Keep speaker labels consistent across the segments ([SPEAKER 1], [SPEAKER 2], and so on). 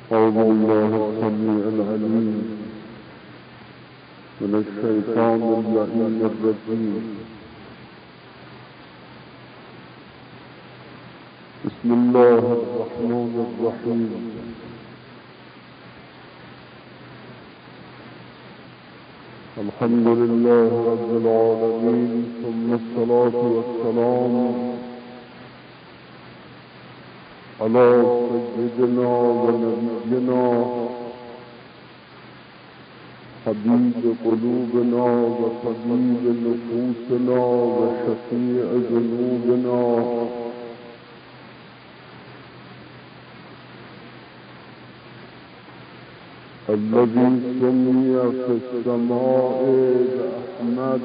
[SPEAKER 1] أعوذ بالله السميع العليم من الشيطان اللعين الرجيم. بسم الله الرحمن الرحيم. الحمد لله رب العالمين، ثم الصلاة والسلام على سيدنا ونبينا حبيب قلوبنا وطبيب نفوسنا وشفيع ذنوبنا الذي سمي في السماء بأحمد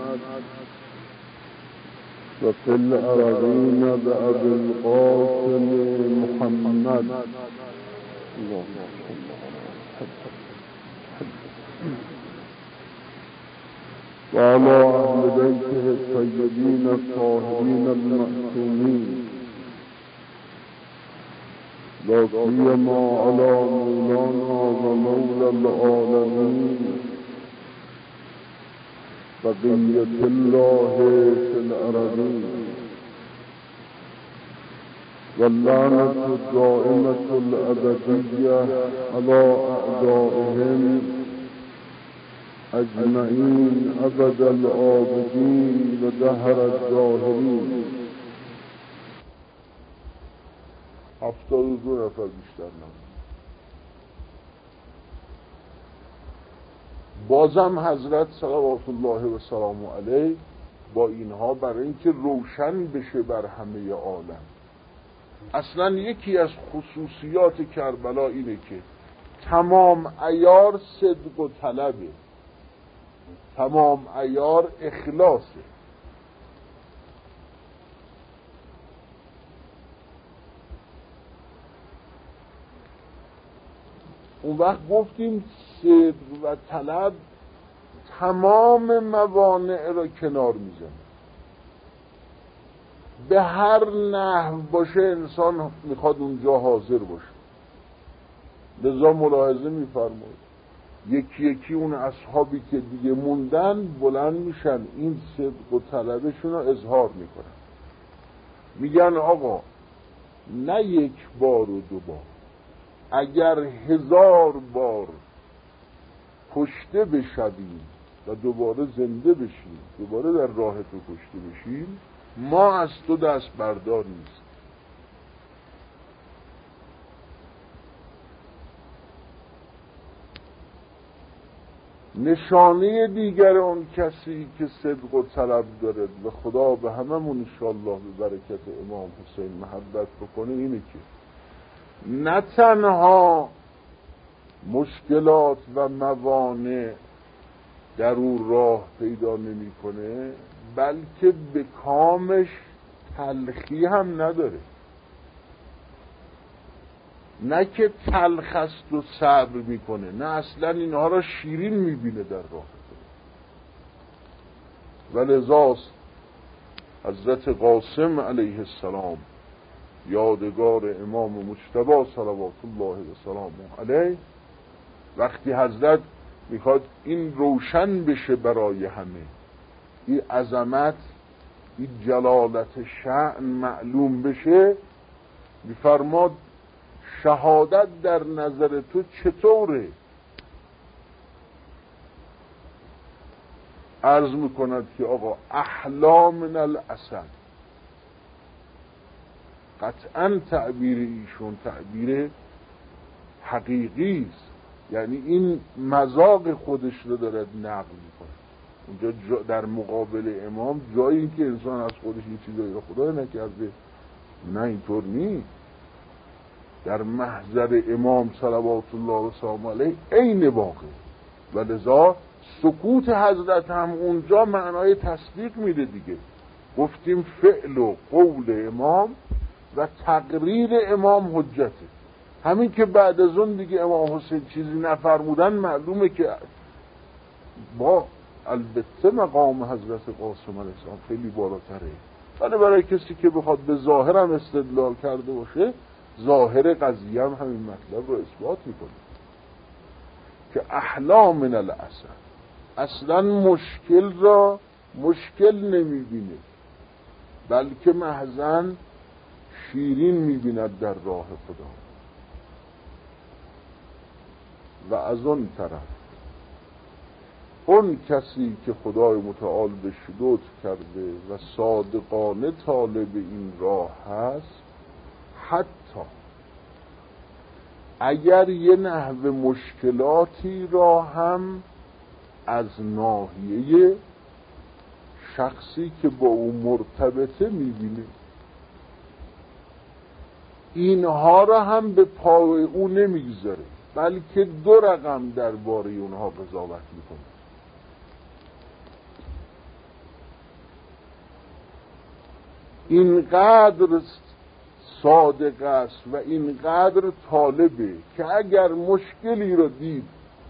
[SPEAKER 1] وفي الأرضين بأبي القاسم محمد. وعلى أهل بيته الطيبين الطاهرين المعصومين، لا سيما على مولانا ومولى العالمين بقية الله في الأرضين، واللعنة الدائمة الأبدية على أعدائهم أجمعين أبد الآبدين ودهر الداهرين. 72 نفر بیشتر نمید. بازم حضرت صلوات الله و سلام علیه با اینها برای اینکه روشن بشه بر همه عالم. اصلا یکی از خصوصیات کربلا اینه که تمام عیار صدق و طلبه، تمام عیار اخلاصه. اون وقت گفتیم صدق و طلب تمام موانع را کنار میزنه. به هر نحو باشه انسان میخواد اونجا حاضر باشه. لذا ملاحظه میفرمایید یکی یکی اون اصحابی که دیگه موندن بلند میشن، این صدق و طلبشون رو اظهار میکنن، میگن آقا نه یک بار و دو بار، اگر 1000 بار کشته بشویم و دوباره زنده بشیم، دوباره در راه تو کشته بشیم، ما از تو دست بردار نیست. نشانه دیگر اون کسی که صدق و طلب داره و خدا به هممون انشاءالله به برکت امام حسین محبت بکنه اینه که نه تنها مشکلات و موانع در اون راه پیدا نمی کنه، بلکه به کامش تلخی هم نداره. نه که تلخ است و صبر میکنه، نه اصلا اینها را شیرین میبینه در راه. ولذاست حضرت قاسم علیه السلام یادگار امام مجتبی صلوات الله و سلامه علیه، وقتی حضرت میخواد این روشن بشه برای همه، این عظمت، این جلالت شأن معلوم بشه، میفرماد شهادت در نظر تو چطوره؟ عرض میکند که آقا احلا من الاسد. قطعا تعبیر ایشون تعبیر حقیقی است، یعنی این مذاق خودش رو دارد نقل میکنه. اونجا در مقابل امام جایی این که انسان از خودش این چیزایی رو خدا نکرده، نه اینطور نیست. در محضر امام صلوات الله و سلام علیه عین واقع، و لذا سکوت حضرت هم اونجا معنای تصدیق میده دیگه. گفتیم فعل و قول امام و تقریر امام حجته. همین که بعد از اون دیگه امام حسین چیزی نفرمودن معلومه که با البته مقام حضرت قاسم علیه السلام خیلی بالاتره. ولی برای کسی که بخواد به ظاهرم استدلال کرده باشه ظاهر قضیه هم همین مطلب رو اثبات میکنه که احلا من العسل، اصلا مشکل را مشکل نمیبینه، بلکه محضاً شیرین میبیند در راه خدا. و از اون طرف اون کسی که خدای متعال بهش لطف کرده و صادقانه طالب این راه هست، حتی اگر یه نحو مشکلاتی را هم از ناحیه شخصی که با او مرتبطه میبینه، اینها را هم به پای او نمیگذاره، بلکه 2 رقم درباره اونها قضاوت میکنه. اینقدر صادق است و اینقدر طالبه که اگر مشکلی رو دید،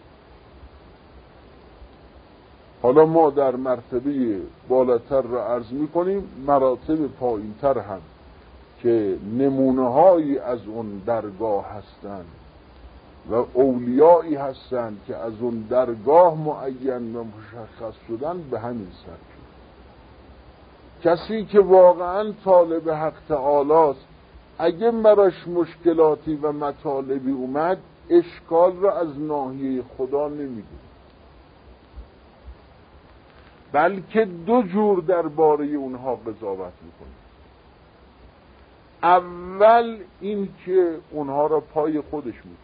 [SPEAKER 1] حالا ما در مرتبه بالاتر رو عرض میکنیم، مراتب پایینتر هم که نمونه هایی از اون درگاه هستند و اولیایی هستند که از اون درگاه معین و مشخص شدن، به همین سر. کسی که واقعا طالب حق تعالی است، اگه براش مشکلاتی و مطالبی اومد، اشکال را از ناحیه خدا نمیده، بلکه 2 جور درباره اونها قضاوت میکنه. اول این که اونها را پای خودش میکنه،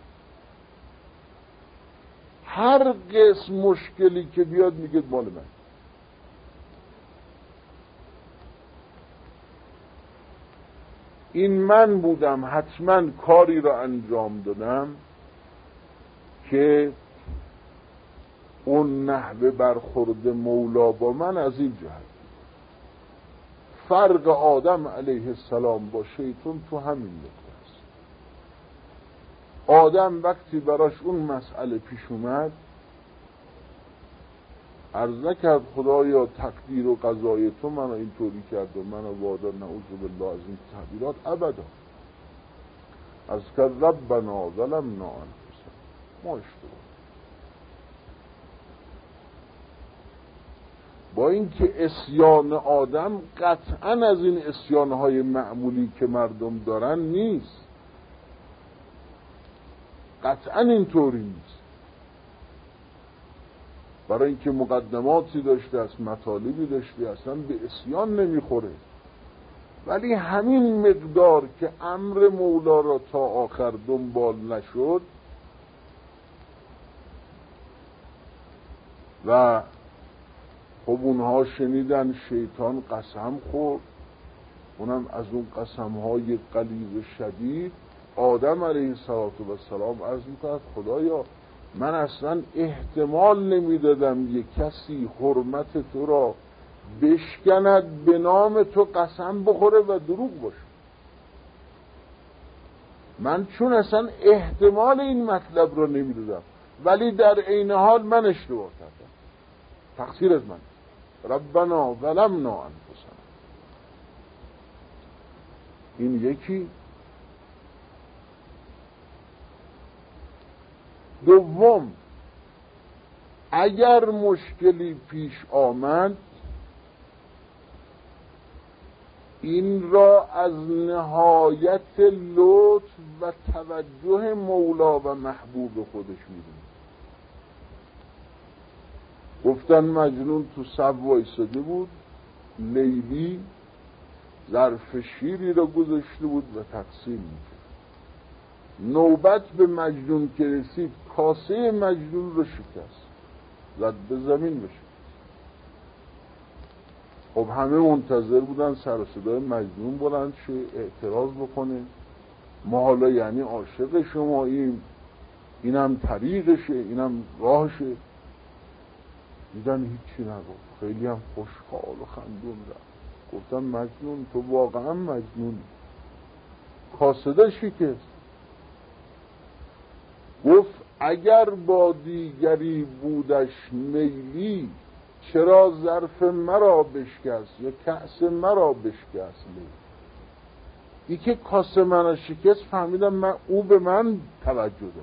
[SPEAKER 1] هر قسم مشکلی که بیاد میگه مال من. این من بودم، حتما کاری را انجام دادم که اون نحوه برخورد مولا با من از این جهت. فرق آدم علیه السلام با شیطان تو همین نقطه است. آدم وقتی براش اون مسئله پیش اومد، عرض نکرد خدایا تقدیر و قضای تو منو اینطوری کرد و منو وادار نعوذ بالله از این تعبیرات، ابدا. از که ربنا ظلمنا انفسنا، ما اشتباه. با اینکه عصیان آدم قطعا از این عصیانهای معمولی که مردم دارن نیست، قطعا اینطوری نیست، برای اینکه مقدماتی داشته است، مطالبی داشته، اصلا به عصیان نمیخوره. ولی همین مقدار که امر مولا را تا آخر دنبال نشد و خب اونها شنیدن شیطان قسم خورد، اونم از اون قسمهای غلیظ شدید. آدم علیه السلام عرض میکرد خدایا من اصلا احتمال نمیدادم یک کسی حرمت تو را بشکند، به نام تو قسم بخوره و دروغ باشه. من چون اصلا احتمال این مطلب را نمیدادم، ولی در عین حال من اشتباه کردم، تقصیر از من. ربنا ظلمنا انفسنا. این یکی. دوم، اگر مشکلی پیش آمد، این را از نهایت لطف و توجه مولا و محبوب خودش میدونه. گفتن مجنون تو صف وایساده بود، لیلی ظرف شیری را گذاشته بود و تقسیم میکرد. نوبت به مجنون که رسید، کاسه مجنون رو شکست، زد به زمین بشه. خب همه منتظر بودن سر و صدای مجنون بلند شه، اعتراض بکنه، ما حالا یعنی عاشق شماییم، اینم طریقشه، اینم راهشه. دیدن هیچی نگفت، خیلی هم خوشحال و خندون رفت. گفتم مجنون تو واقعا مجنونی، کاسه شکست. گفت اگر با دیگری بودش میلی، چرا ظرف مرا بشکست یا کأس مرا بشکست؟ ای که کاسه منو شکست فهمیدم او به من توجه داره.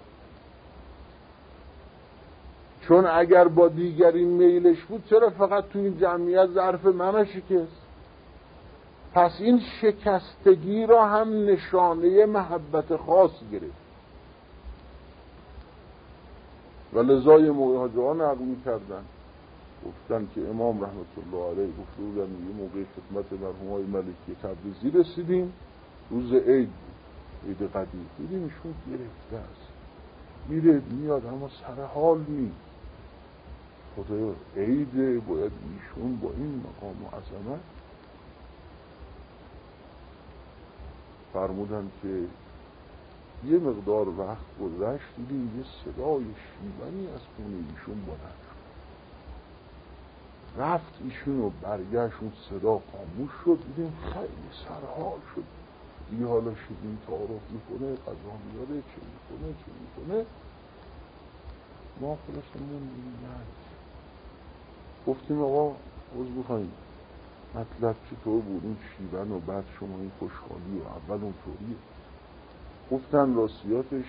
[SPEAKER 1] چون اگر با دیگری میلش بود چرا فقط تو این جمعیت ظرف منو شکست؟ پس این شکستگی را هم نشانه محبت خاص گرفت. و لذای موعظه‌ها نقل می‌کردن، گفتن که امام رحمت الله علیه گفته بودن یه موقع خدمت مرحومای ملکی تبریزی رسیدیم، روز عید بود، عید قدیر، دیدیم ایشون گرفته است، میره میاد اما سر حال نیست. خدایا عیده، باید ایشون با این مقام و عظمت. فرمودن که یه مقدار وقت گذشت، دیدیم یه صدای شیونی از خونه ایشون بلند شد. رفت ایشون و برگشت، اون صدا خاموش شد. دیدیم خیلی سرحال شد، دیگه حالا شدیم تعارف میکنه، قضا میاره، چه میکنه. ما خلاصمون نه گفتیم آقا عوض بخواهیم مطلب چطور بود اون شیون و بعد شما این خوشحالی و اول اون طوریه. گفتن راستیاتش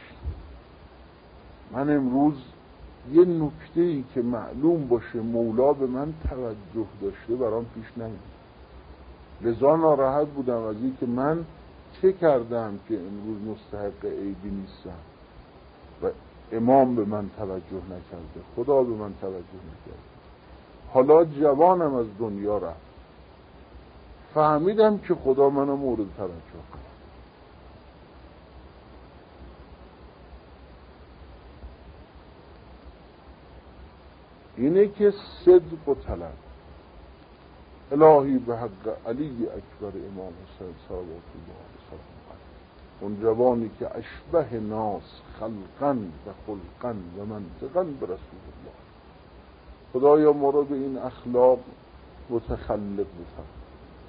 [SPEAKER 1] من امروز یه نکته‌ای که معلوم باشه مولا به من توجه داشته برام پیش نمیاد، لذا ناراحت بودم از این که من چه کردم که امروز مستحق عیدی نیستم و امام به من توجه نکرده، خدا به من توجه نکرده. حالا جوانم از دنیا رفت، فهمیدم که خدا منو مورد توجه کرد. اینه که صدق و طلب. الهی به حق علی اکبر امام حسین صلوات الله علیه اون جوانی که اشبه ناس خلقا و خلقا و منطقا به رسول الله، خدایا ما رو به این اخلاق متخلق بفرما.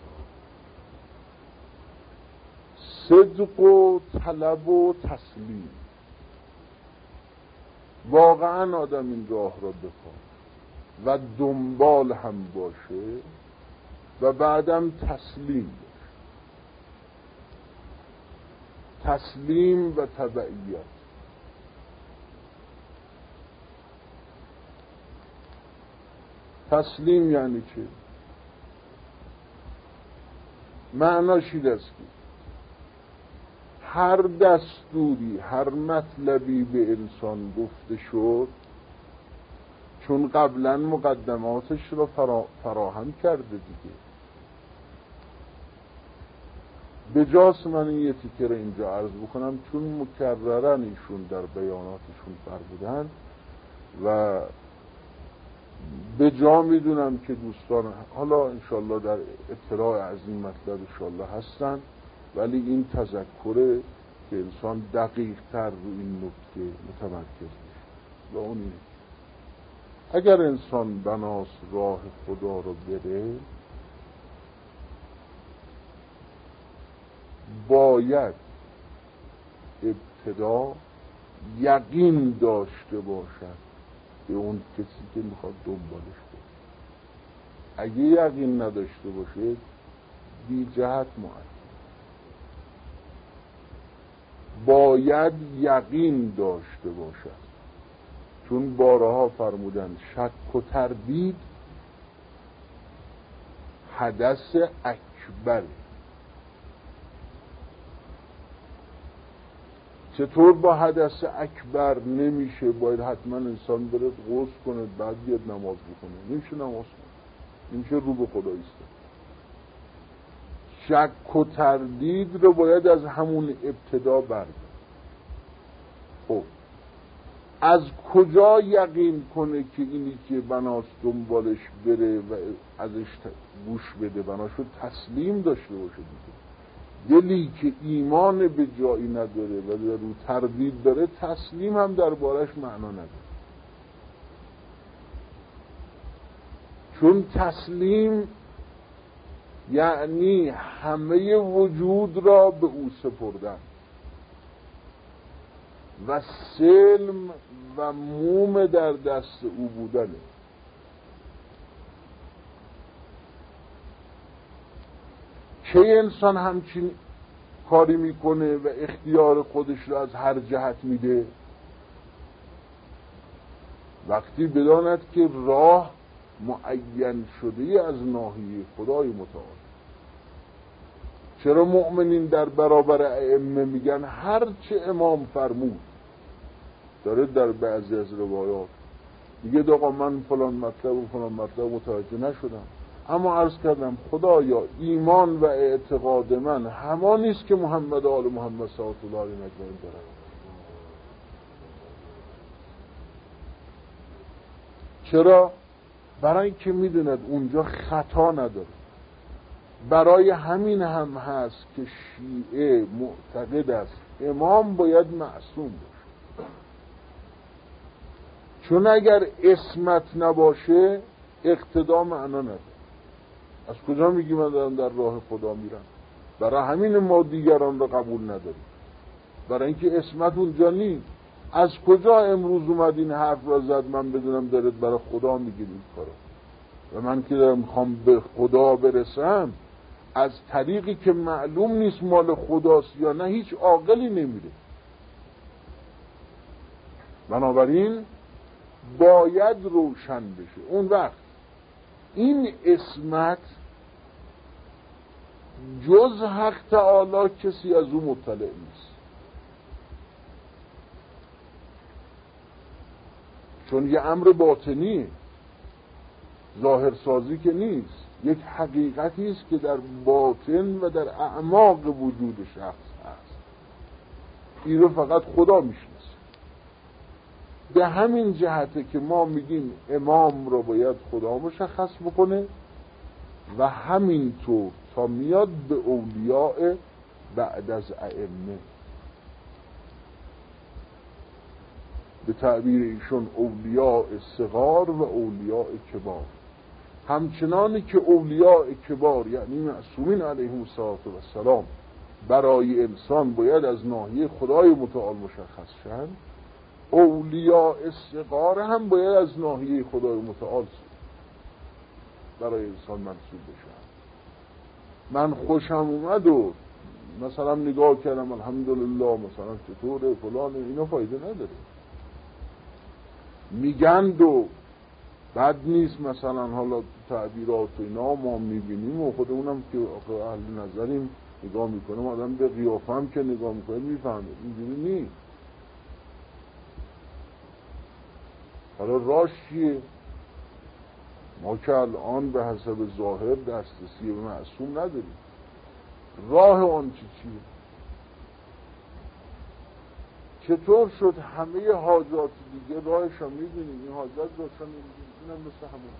[SPEAKER 1] صدق و طلب و تسلیم. واقعا آدم این راه را بخواد و دنبال هم باشه و بعدم تسلیم باشه. تسلیم و تبعیت. تسلیم یعنی چه؟ معناش این است که هر دستوری، هر مطلبی به انسان گفته شد، چون قبلا مقدماتش را فراهم کرده دیگه، به جاست من این یه تیکه رو اینجا عرض بکنم چون مکررن ایشون در بیاناتشون فرمودن و به جا میدونم که دوستان حالا انشالله در اطلاع از این مطلب انشالله هستن، ولی این تذکره که انسان دقیق تر رو این نکته متمرکز میشه و اون اینه اگر انسان بناس راه خدا رو بره باید ابتدا یقین داشته باشد به اون کسی که میخواد دنبالش کنه. اگه یقین نداشته باشه بی جهت معطل. باید یقین داشته باشد، چون بارها فرمودن شک و تردید حدث اکبر. چطور با حدث اکبر نمیشه؟ باید حتما انسان بره غسل کنه بعد بیاد نماز بکنه. نمیشه نماز کنه، نمیشه رو به خدا ایسته. شک و تردید رو باید از همون ابتدا بردارد. خب از کجا یقین کنه که اینی که بناست دنبالش بره و ازش گوش بده؟ بناشو تسلیم داشته باشه دیگه. دلی که ایمان به جایی نداره و در رو تردید داره تسلیم هم دربارش معنا نداره. چون تسلیم یعنی همه وجود را به او سپردن و سلم و موم در دست او بودنه. که انسان همچین کاری میکنه و اختیار خودش رو از هر جهت میده؟ وقتی بداند که راه معین شده از ناحیه خدای متعال. چرا مؤمنین در برابر ائمه میگن هر چه امام فرمود؟ داره در بعضی از روایات میگه آقا من فلان مطلب و فلان مطلب متوجه نشدم، اما عرض کردم خدایا ایمان و اعتقاد من همان نیست که محمد آل محمد صلی الله علیه و آله دارن. چرا؟ برای اینکه میدوند اونجا خطا نداره. برای همین هم هست که شیعه معتقد است امام باید معصوم باشه، چون اگر عصمت نباشه اقتدا معنا نداره. از کجا میگی من دارم در راه خدا میرم؟ برای همین ما دیگران را قبول نداریم، برای اینکه عصمت اونجا نیست. از کجا امروز اومد این حرف را زد من بدونم دارد برای خدا میگید این کارو؟ و من که دارم میخوام به خدا برسم از طریقی که معلوم نیست مال خداست یا نه هیچ عاقلی نمیره. بنابراین باید روشن بشه. اون وقت این عصمت جز حق تعالی کسی از او مطلع نیست، چون یه امر باطنیه، ظاهرسازی که نیست، یک حقیقتی است که در باطن و در اعماق وجود شخص هست. این رو فقط خدا میشناسه. به همین جهته که ما میگیم امام رو باید خدا مشخص بکنه و همینطور تا میاد به اولیاء بعد از ائمه، به تعبیر ایشون اولیاء صغار و اولیاء کبار. همچنانی که اولیاء کبار یعنی معصومین علیهم السلام برای انسان باید از ناحیه خدای متعال مشخص شن، اولیاء صغار هم باید از ناحیه خدای متعال برای انسان منصوب بشن. من خوشم اومد و مثلا نگاه کردم الحمدلله مثلا چطوره فلان، اینا فایده نداره. میگند و بد نیست، مثلا حالا تعبیرات و اینا ما میبینیم و خودمونم که اهل نظریم نگاه میکنم، آدم به قیافه هم که نگاه میکنه میفهمه اینجوری نیست. حالا راش چیه؟ ما که الان به حسب ظاهر دسترسی به معصوم نداریم. راه اون چیه؟ چطور شد همه حاجات دیگه راهش رو میدونیم، این حاجات روشن میدونیم، این هم مثل همون.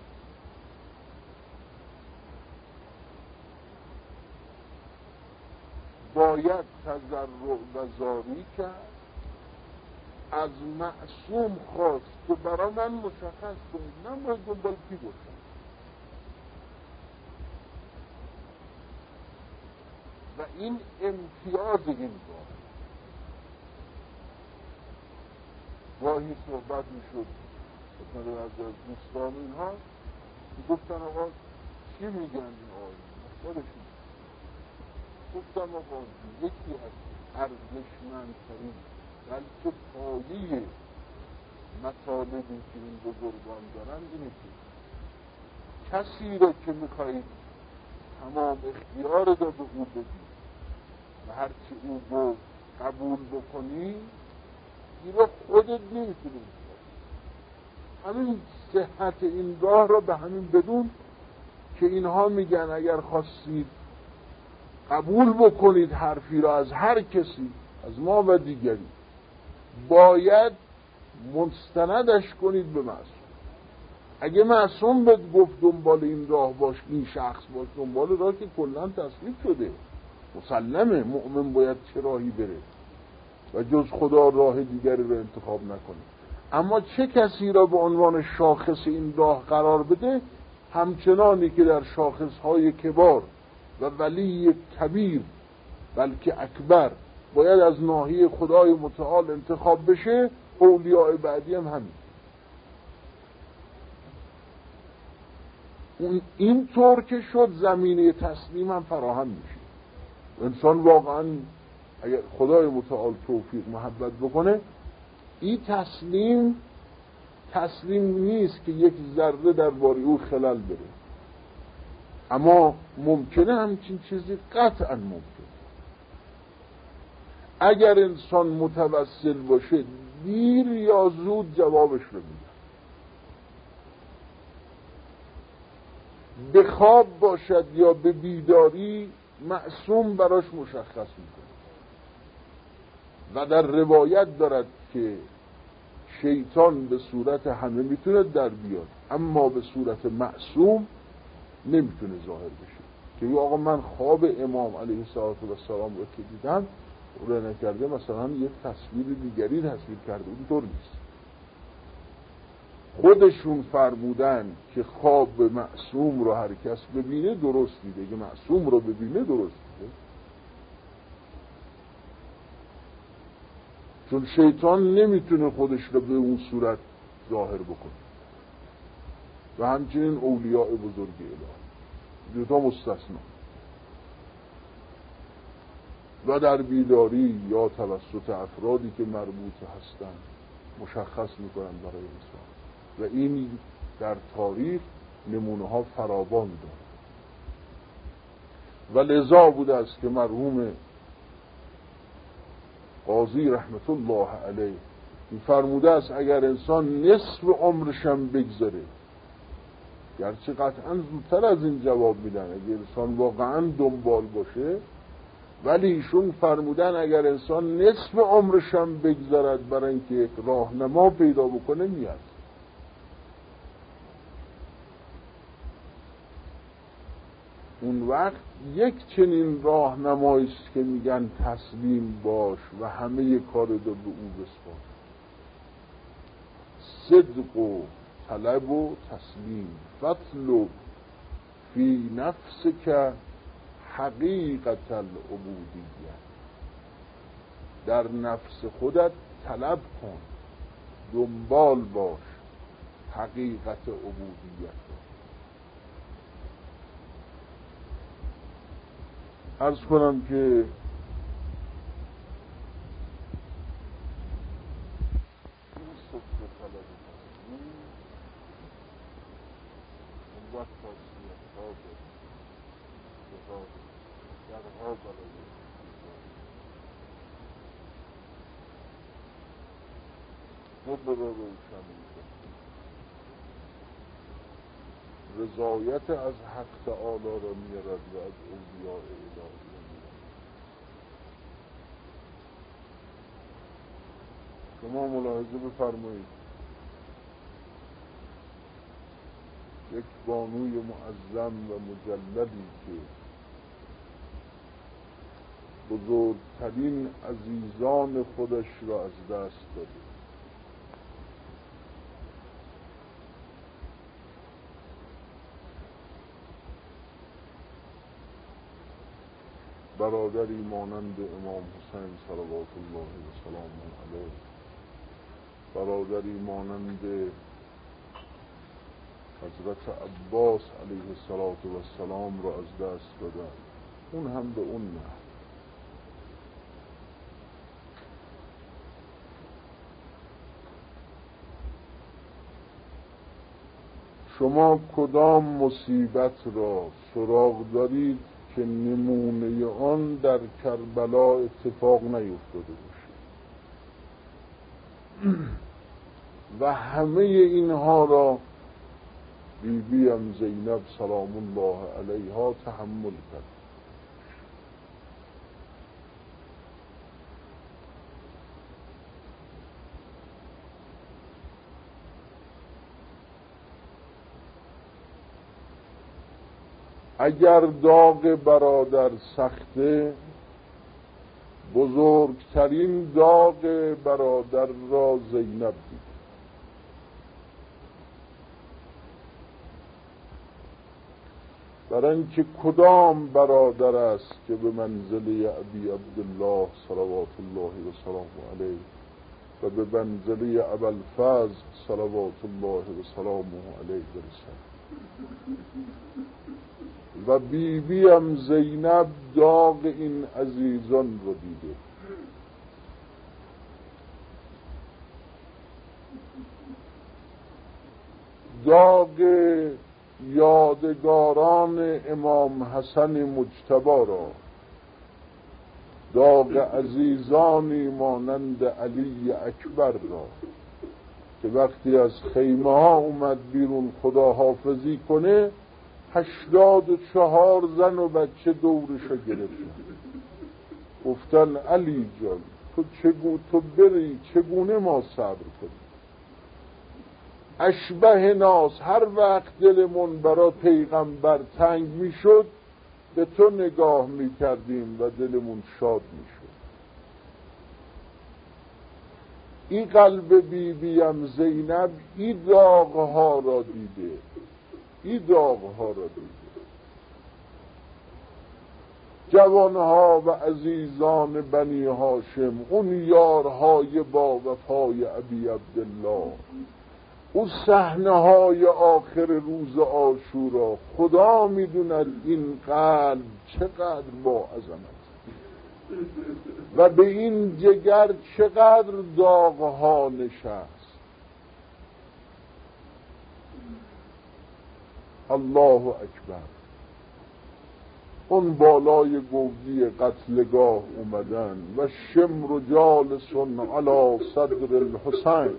[SPEAKER 1] باید تضرع و زاری کرد، از معصوم خواست که برای من مشخص کنید، من باید دنبال کی باشم. و این امتیاز این گاهی صحبت میشد مثلا از دوستان اینها گفتن آقا چی میگن این آیه؟ گفتم آقا یکی از ارزشمندترین بلکه پایه مطالبی که این بزرگان دارن اینه که کسی رو که میخواهید تمام اختیار رو به او بدید و هرچی او رو قبول بکنی این رو خودت نمیتونی. همین صحت این راه رو به همین بدون که اینها میگن اگر خواستید قبول بکنید حرفی را از هر کسی، از ما و دیگری، باید مستندش کنید به معصوم. اگه معصوم بهت گفت دنبال این راه باش، این شخص باش، دنبال راه که کلن تصویب شده، مسلمه مؤمن باید چه راهی بره و جز خدا راه دیگری رو انتخاب نکنه. اما چه کسی را به عنوان شاخص این راه قرار بده، همچنانی که در شاخصهای کبار و ولی کبیر بلکه اکبر باید از ناحیه خدای متعال انتخاب بشه، اولیاء بعدی هم همین. این طور که شد زمینه تسلیم هم فراهم میشه. انسان واقعا اگر خدای متعال توفیق محبت بکنه، این تسلیم نیست که یک ذره درباره او خلل بره، اما ممکنه همچین چیزی قطعا ممکنه. اگر انسان متوسل باشه دیر یا زود جوابش رو میده. به خواب باشد یا به بیداری معصوم براش مشخص میکنه. و در روایت دارد که شیطان به صورت همه میتونه در بیاد، اما به صورت معصوم نمیتونه ظاهر بشه. که آقا من خواب امام علیه السلام رو که دیدم رو نکرده، مثلا یک تصویر دیگری تصویر کرده، اونطور نیست. خودشون فرمودن که خواب معصوم رو هر کس ببینه درست دیده، که معصوم رو ببینه درست دیده. چون شیطان نمیتونه خودش رو به اون صورت ظاهر بکنه و همچنین اولیاء بزرگ الهی، دوتا مستثنا. و در بیداری یا توسط افرادی که مربوط هستند مشخص میکنن برای انسان، و این در تاریخ نمونه ها فراوان داره. و لذا بوده است که مرحوم قاضی رحمت الله علیه فرموده است اگر انسان نصف عمرشم بگذره، گرچه قطعا زودتر از این جواب میدن اگر انسان واقعا دنبال باشه، ولی ایشون فرمودن اگر انسان نصف عمرشم بگذارد برای اینکه یک راهنما پیدا بکنه میاد. اون وقت یک چنین راهنمایی است که میگن تسلیم باش و همه کار رو به او بسپار. صدق و طلب و تسلیم، فاطلب فی نفسک حقیقت العبودیه. در نفس خودت طلب کن، دنبال باش حقیقت عبودیت. عرض کنم که رضایت از حق تعالی را میارد و از اولیاء الهی میارد. شما ملاحظه بفرمایید یک بانوی معظم و مجللی که بزرگترین عزیزان خودش را از دست داده، برادری مانند امام حسین صلوات الله و سلامه علیه، برادری مانند حضرت عباس علیه السلام را از دست دادن، اون هم به اون نه. شما کدام مصیبت را سراغ دارید که نمونه آن در کربلا اتفاق نیفتاده باشه؟ و همه اینها را بیبیم زینب سلام الله علیها تحمل کرد. اگر داغ برادر سخته، بزرگترین داغ برادر را زینب دید. برای اینکه کدام برادر است که به منزله ابی عبدالله صلوات الله و سلامه علیه و به منزله ابوالفضل صلوات الله و سلامه علیه برسد. و بیبیم زینب داغ این عزیزان رو دیده. داغ یادگاران امام حسن مجتبی را، داغ عزیزانی مانند علی اکبر را که وقتی از خیمه ها اومد بیرون خداحافظی کنه 84 زن و بچه دورشو گرفتن، گفتن علی جان تو بری چگونه ما صبر کنیم؟ اشبه ناس، هر وقت دلمون برا پیغمبر تنگ میشد به تو نگاه میکردیم و دلمون شاد میشد. این قلب بیبیم زینب این داغها را دیده، جوانها و عزیزان بنی هاشم، اون یارهای با وفای ابی عبدالله، اون صحنه های آخر روز عاشورا، خدا میدوند این قلب چقدر با عظمت و به این جگر چقدر داغها نشست. الله اکبر. اون بالای گودی قتلگاه اومدن و شمر جالسون علی صدر الحسین،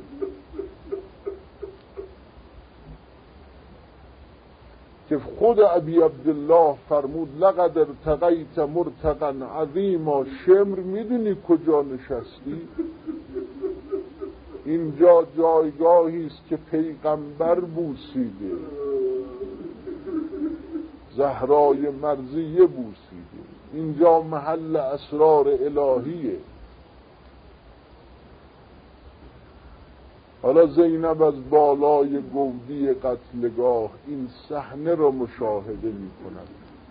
[SPEAKER 1] که خود ابی عبدالله فرمود لقد ارتقیت مرتقا عظیما. شمر میدونی کجا نشستی؟ اینجا جایگاهی است که پیغمبر بوسیده، زهرای مرضیه بوسیده، اینجا محل اسرار الهیه. حالا زینب از بالای گودی قتلگاه این صحنه را مشاهده می کند.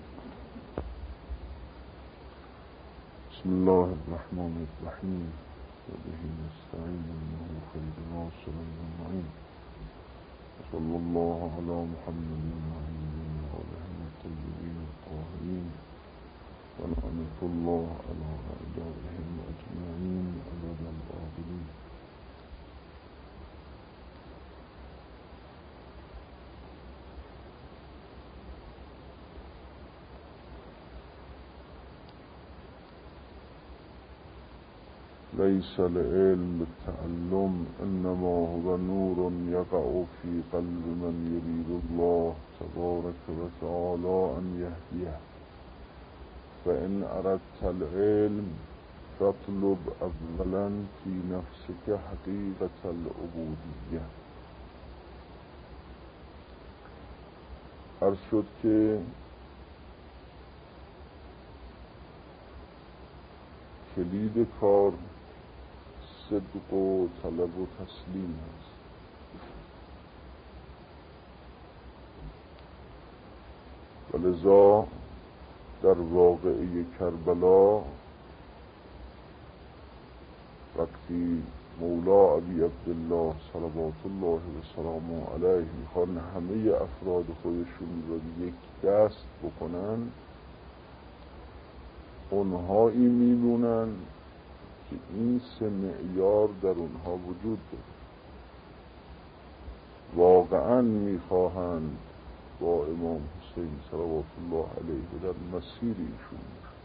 [SPEAKER 1] بسم الله الرحمن الرحیم و به نستعین انه خیر ناصر و معین. صلی الله علی محمد و آله الطیبین الطاهرین و لعنة الله علی اعدائهم اجمعین ابد الآبدین. ليس العلم بالتعلم انما هو نور يقع في قلب من يريد الله تبارك وتعالى ان يهديه. فإن أردت العلم فاطلب اولا في نفسك حقيقة العبودية. عرض شد که کلید کار صدق و طلب و تسلیم است. و لذا در واقعه کربلا وقتی مولا ابی عبدالله صلوات الله و سلامه علیه میخوان همه افراد خودشون رو یک دست بکنن، اونها این میدونن که این سه معیار در اونها وجود داره. واقعا میخواهند با امام حسین صلوات الله علیه در مسیر ایشون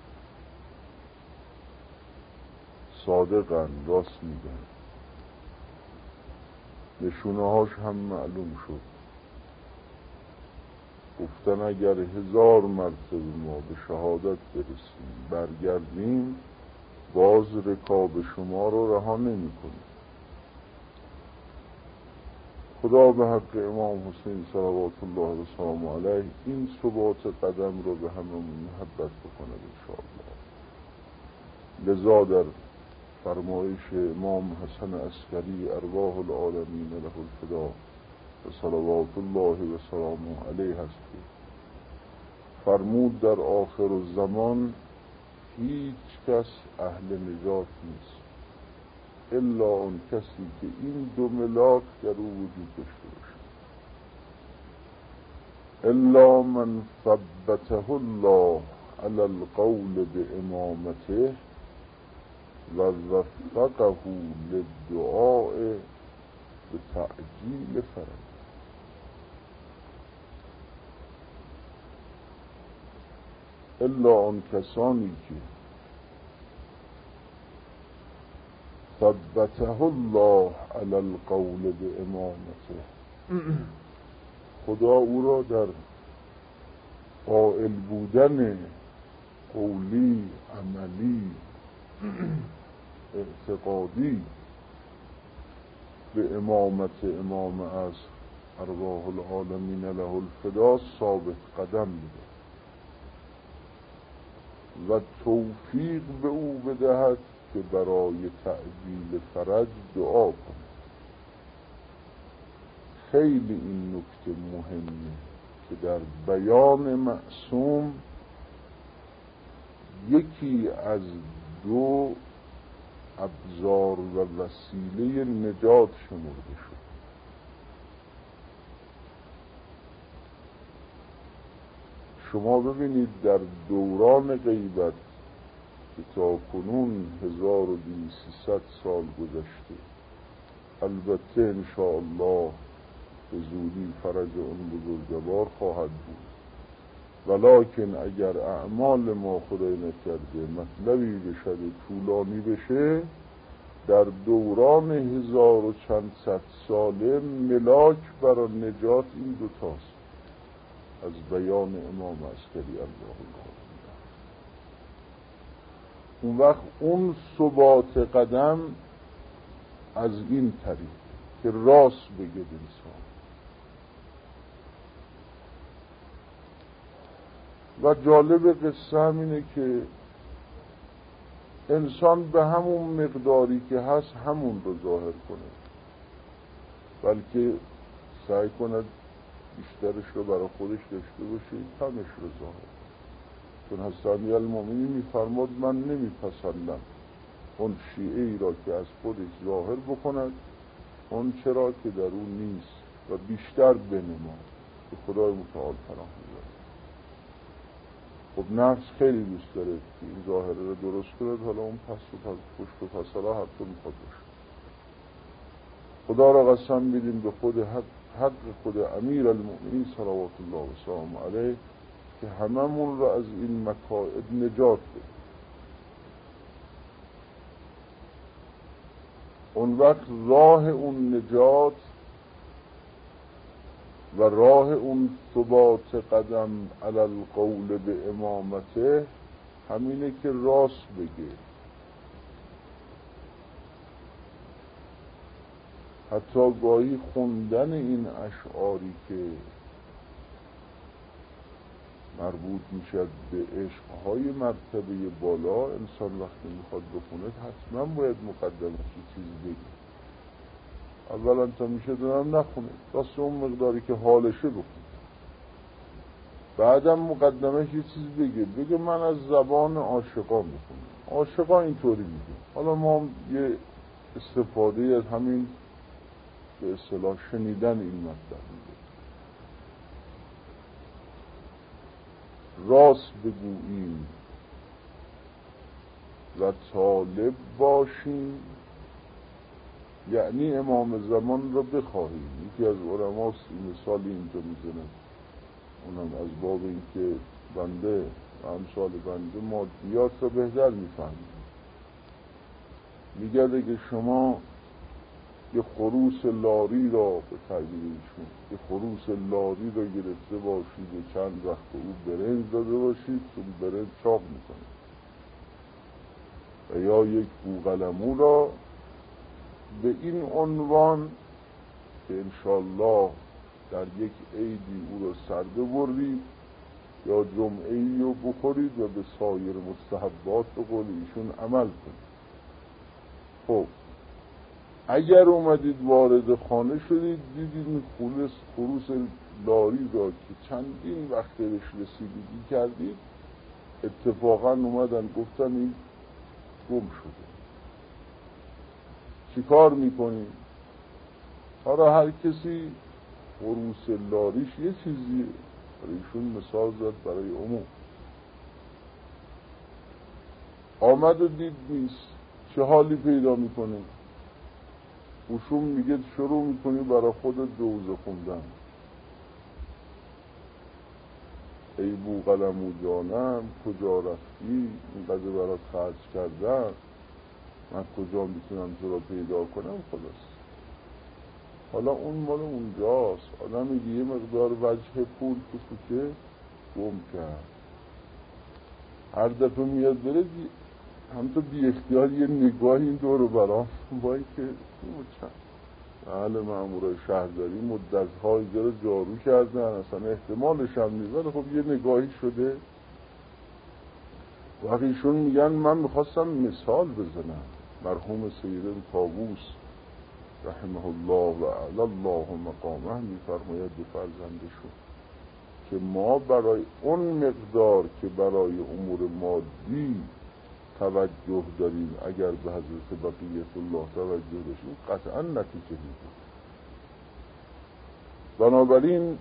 [SPEAKER 1] صادقاً، راست میگن. نشونه هاش هم معلوم شد. گفتن اگر 1000 مرتبه ما به شهادت برسیم برگردیم باز رکاب شما رو رها نمی کنیم. خدا به حق امام حسین صلوات الله و سلام علیه این ثبات قدم رو به همون محبت بکنه انشاءالله. لذا در فرمایش امام حسن عسکری ارواح العالمین له الفدا و صلوات الله و سلام علیه هست که فرمود در آخر الزمان هیچ کس اهل نجات نیست الا اون کسی که این 2 ملاک در او وجود داشته باشه. الا من ثبته الله علی القول بامامته و وفقه للدعاء بتعجیل فرج. الا آن کسانی که ثبته الله علی القول بامامته، خدا او را در قائل بودن قولی، عملی، اعتقادی به امامت امام عصر ارواح العالمین له الفدا ثابت قدم بده و توفیق به او بدهد که برای تعجیل فرج دعا کنه. خیلی این نکته مهمه که در بیان معصوم یکی از دو ابزار و وسیله نجات شمرده شد. شما ببینید در دوران غیبت که تا کنون 1200 سال گذشته، البته انشاءالله به زودی فرج اون بزرگوار خواهد بود، ولکن اگر اعمال ما خدای نکرده مطلبی بشه طولانی بشه، در دوران 1000 و چند صد ساله ملاک برای نجات این دوتاست از بیان امام عسکری الله العالمین. اون وقت اون ثبات قدم از این طریق که راست بگه انسان. و جالب قصه همینه که انسان به همون مقداری که هست همون رو ظاهر کنه، بلکه سعی کند بیشترش رو برای خودش داشته باشه، کمش رو ظاهر. چون حضرت امیرالمومنین میفرماد من نمیپسندم اون شیعه ای را که از خودش ظاهر بکند اون چرا که در اون نیست و بیشتر بنما که خدای متعال پناه میبرد. خب نفس خیلی دوست داره که این ظاهره رو درست کنه، حالا اون پشت و پسلا حتی میخواد باشه. خدا را قسم میدیم به خود حق خود امیرالمومنین صلوات الله و سلام علیه که هممون را از این مکائد نجات بده. اون وقت راه اون نجات و راه اون ثبات قدم علی القول به امامته همینه که راست بگه. حتی گاهی خوندن این اشعاری که مربوط میشد به عشقهای مرتبه بالا، انسان وقتی میخواد بخونه حتما باید مقدمش چیز بگه. اولا تا میشه دونم نخونه، راست اون مقداری که حالشه بخونه، بعدم مقدمش یه چیز بگه من از زبان عاشقان بخونم. عاشقان اینطوری میگه. حالا ما یه استفاده از همین به اصطلاح شنیدن این مطلب میگه. راست بگوییم و طالب باشیم، یعنی امام زمان را بخواهیم. یکی از علماء مثالی اینجا میزنه، اونم از باب این که بنده و امثال بنده مادیات را بهتر میفهمیم. میگه اگه شما یه خروس لاری را به تعبیرشون یه خروس لاری را گرفته باشید و چند وقت او برنج داده باشید، اون برنج چاق میکنه، و یا یک بوقلمو را به این عنوان که انشالله در یک عیدی او را سرده برید یا جمعه‌ای رو بخورید و به سایر مستحبات به قول ایشون عمل کنید. خب اگر اومدید وارد خانه شدید دیدید این خروس لاری را که چندین وقت بهش رسیدگی کردید، اتفاقا اومدن گفتن این گم شده، چی کار میکنید؟ حالا هر کسی خروس لاریش یه چیزیه، ایشون مثال زد برای عموم. آمد و دید نیست، چه حالی پیدا میکنه؟ اوشون میگه شروع میکنی برای خودت دوزه خوندن. ای بوقلمو جانم کجا رفتی، اینقدر برات خرج کردم، من کجا میتونم تو را پیدا کنم؟ خلاص حالا اون مال اونجاست. آدم میگه یه مقدار وجه پول تو کوچه گم کرد، هر دفعه میاد بره همونطور بی اختیار یه نگاه این دور و برام وای که اهل مامورای شهرداری مدت‌ها اینجا رو جارو کردن، اصلا احتمالش هم نیست، ولی خب یه نگاهی شده. وقتی ایشون میگن من میخواستم مثال بزنم، مرحوم سید طاووس رحمه الله و اعلی الله مقامه میفرماید به فرزندشون که ما برای اون مقدار که برای امور مادی توجه داریم، اگر به حضرت بقیت الله توجه داشتیم قطعا نتیجه میگیریم. بنابراین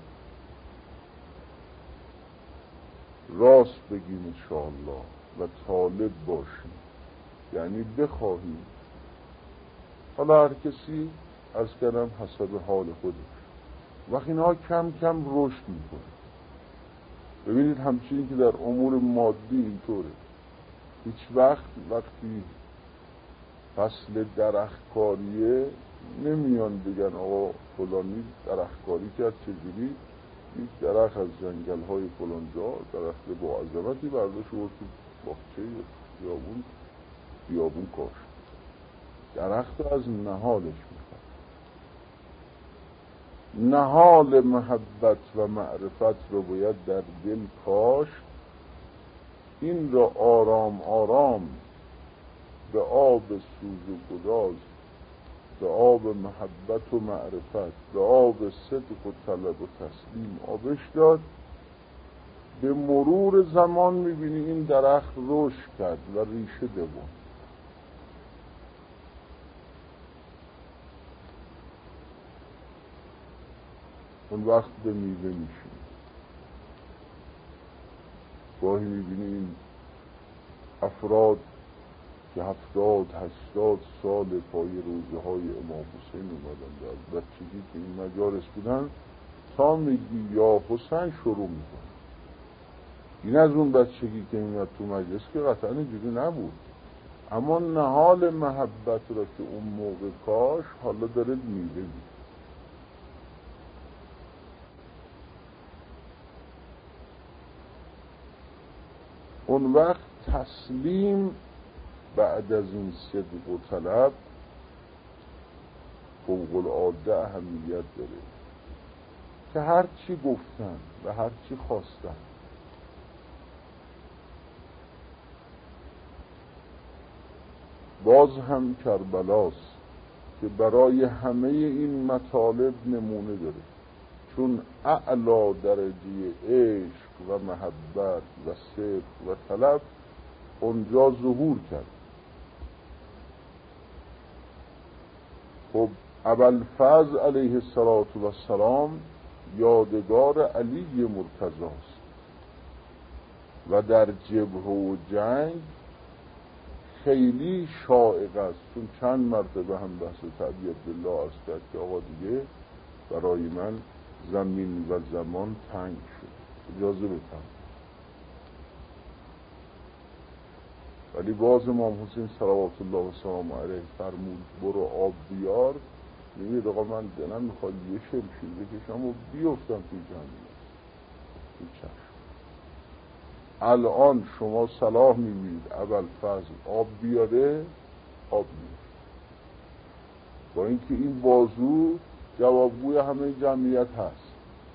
[SPEAKER 1] راست بگیم انشاءالله و طالب باشیم، یعنی بخواهیم. حالا هر کسی از کردم حسب حال خودش. وقتی اینها کم کم رشد میکنه. ببینید همچنین که در امور مادی اینطوره، هیچ وقتی فصل درختکاریه نمیان بگن آقا فلانی درختکاری کرد چجوری، یک درخت از جنگل‌های فلان جا، درخت با عظمتی برداشت و تو باغچه بیابون کاشت. درخت از نهالش میخواد. نهال محبت و معرفت رو باید در دل کاشت. این را آرام آرام به آب سوز و گداز، به آب محبت و معرفت، به آب صدق و طلب و تسلیم آبش داد. به مرور زمان میبینی این درخت رشد کرد و ریشه دوان. اون وقت به میوه میشین. گاهی میبینی این افراد که 70-80 سال پای روزه های امام حسین اومدن و از بچگی که این مجالس بودن تا میگی یا حسین شروع میکنن. این از اون بچگی که میمد تو مجلس که قطعا اینجوری نبود، اما نهال محبت را که اون موقع کاش حالا داره میوه میده. اون وقت تسلیم بعد از این صدق و طلب فوق العاده اهمیت داره که هر چی گفتن و هر چی خواستن باز هم کربلاست که برای همه این مطالب نمونه داره، چون اعلی درجه عشق و محبت و صدق و طلب اونجا ظهور کرد. خب ابوالفضل علیه السلام یادگار علی مرتضی است و در جبهه و جنگ خیلی شائق است، چون چند مرتبه هم بحث تعبیت بالله است کرد که آقا دیگه برای من زمین و زمان تنگ شد، اجازه بتم. ولی باز امام حسین صلوات الله و سلام علیه فرمود برو آب بیار. میگه آقا من دلم میخواد یه شمشیر بکشم و بیفتم توی جنگل. چشم. الان شما صلاح میبینید ابوالفضل آب بیاره، آب میاره، با اینکه این بازو جوابگوی همه جمعیت هست.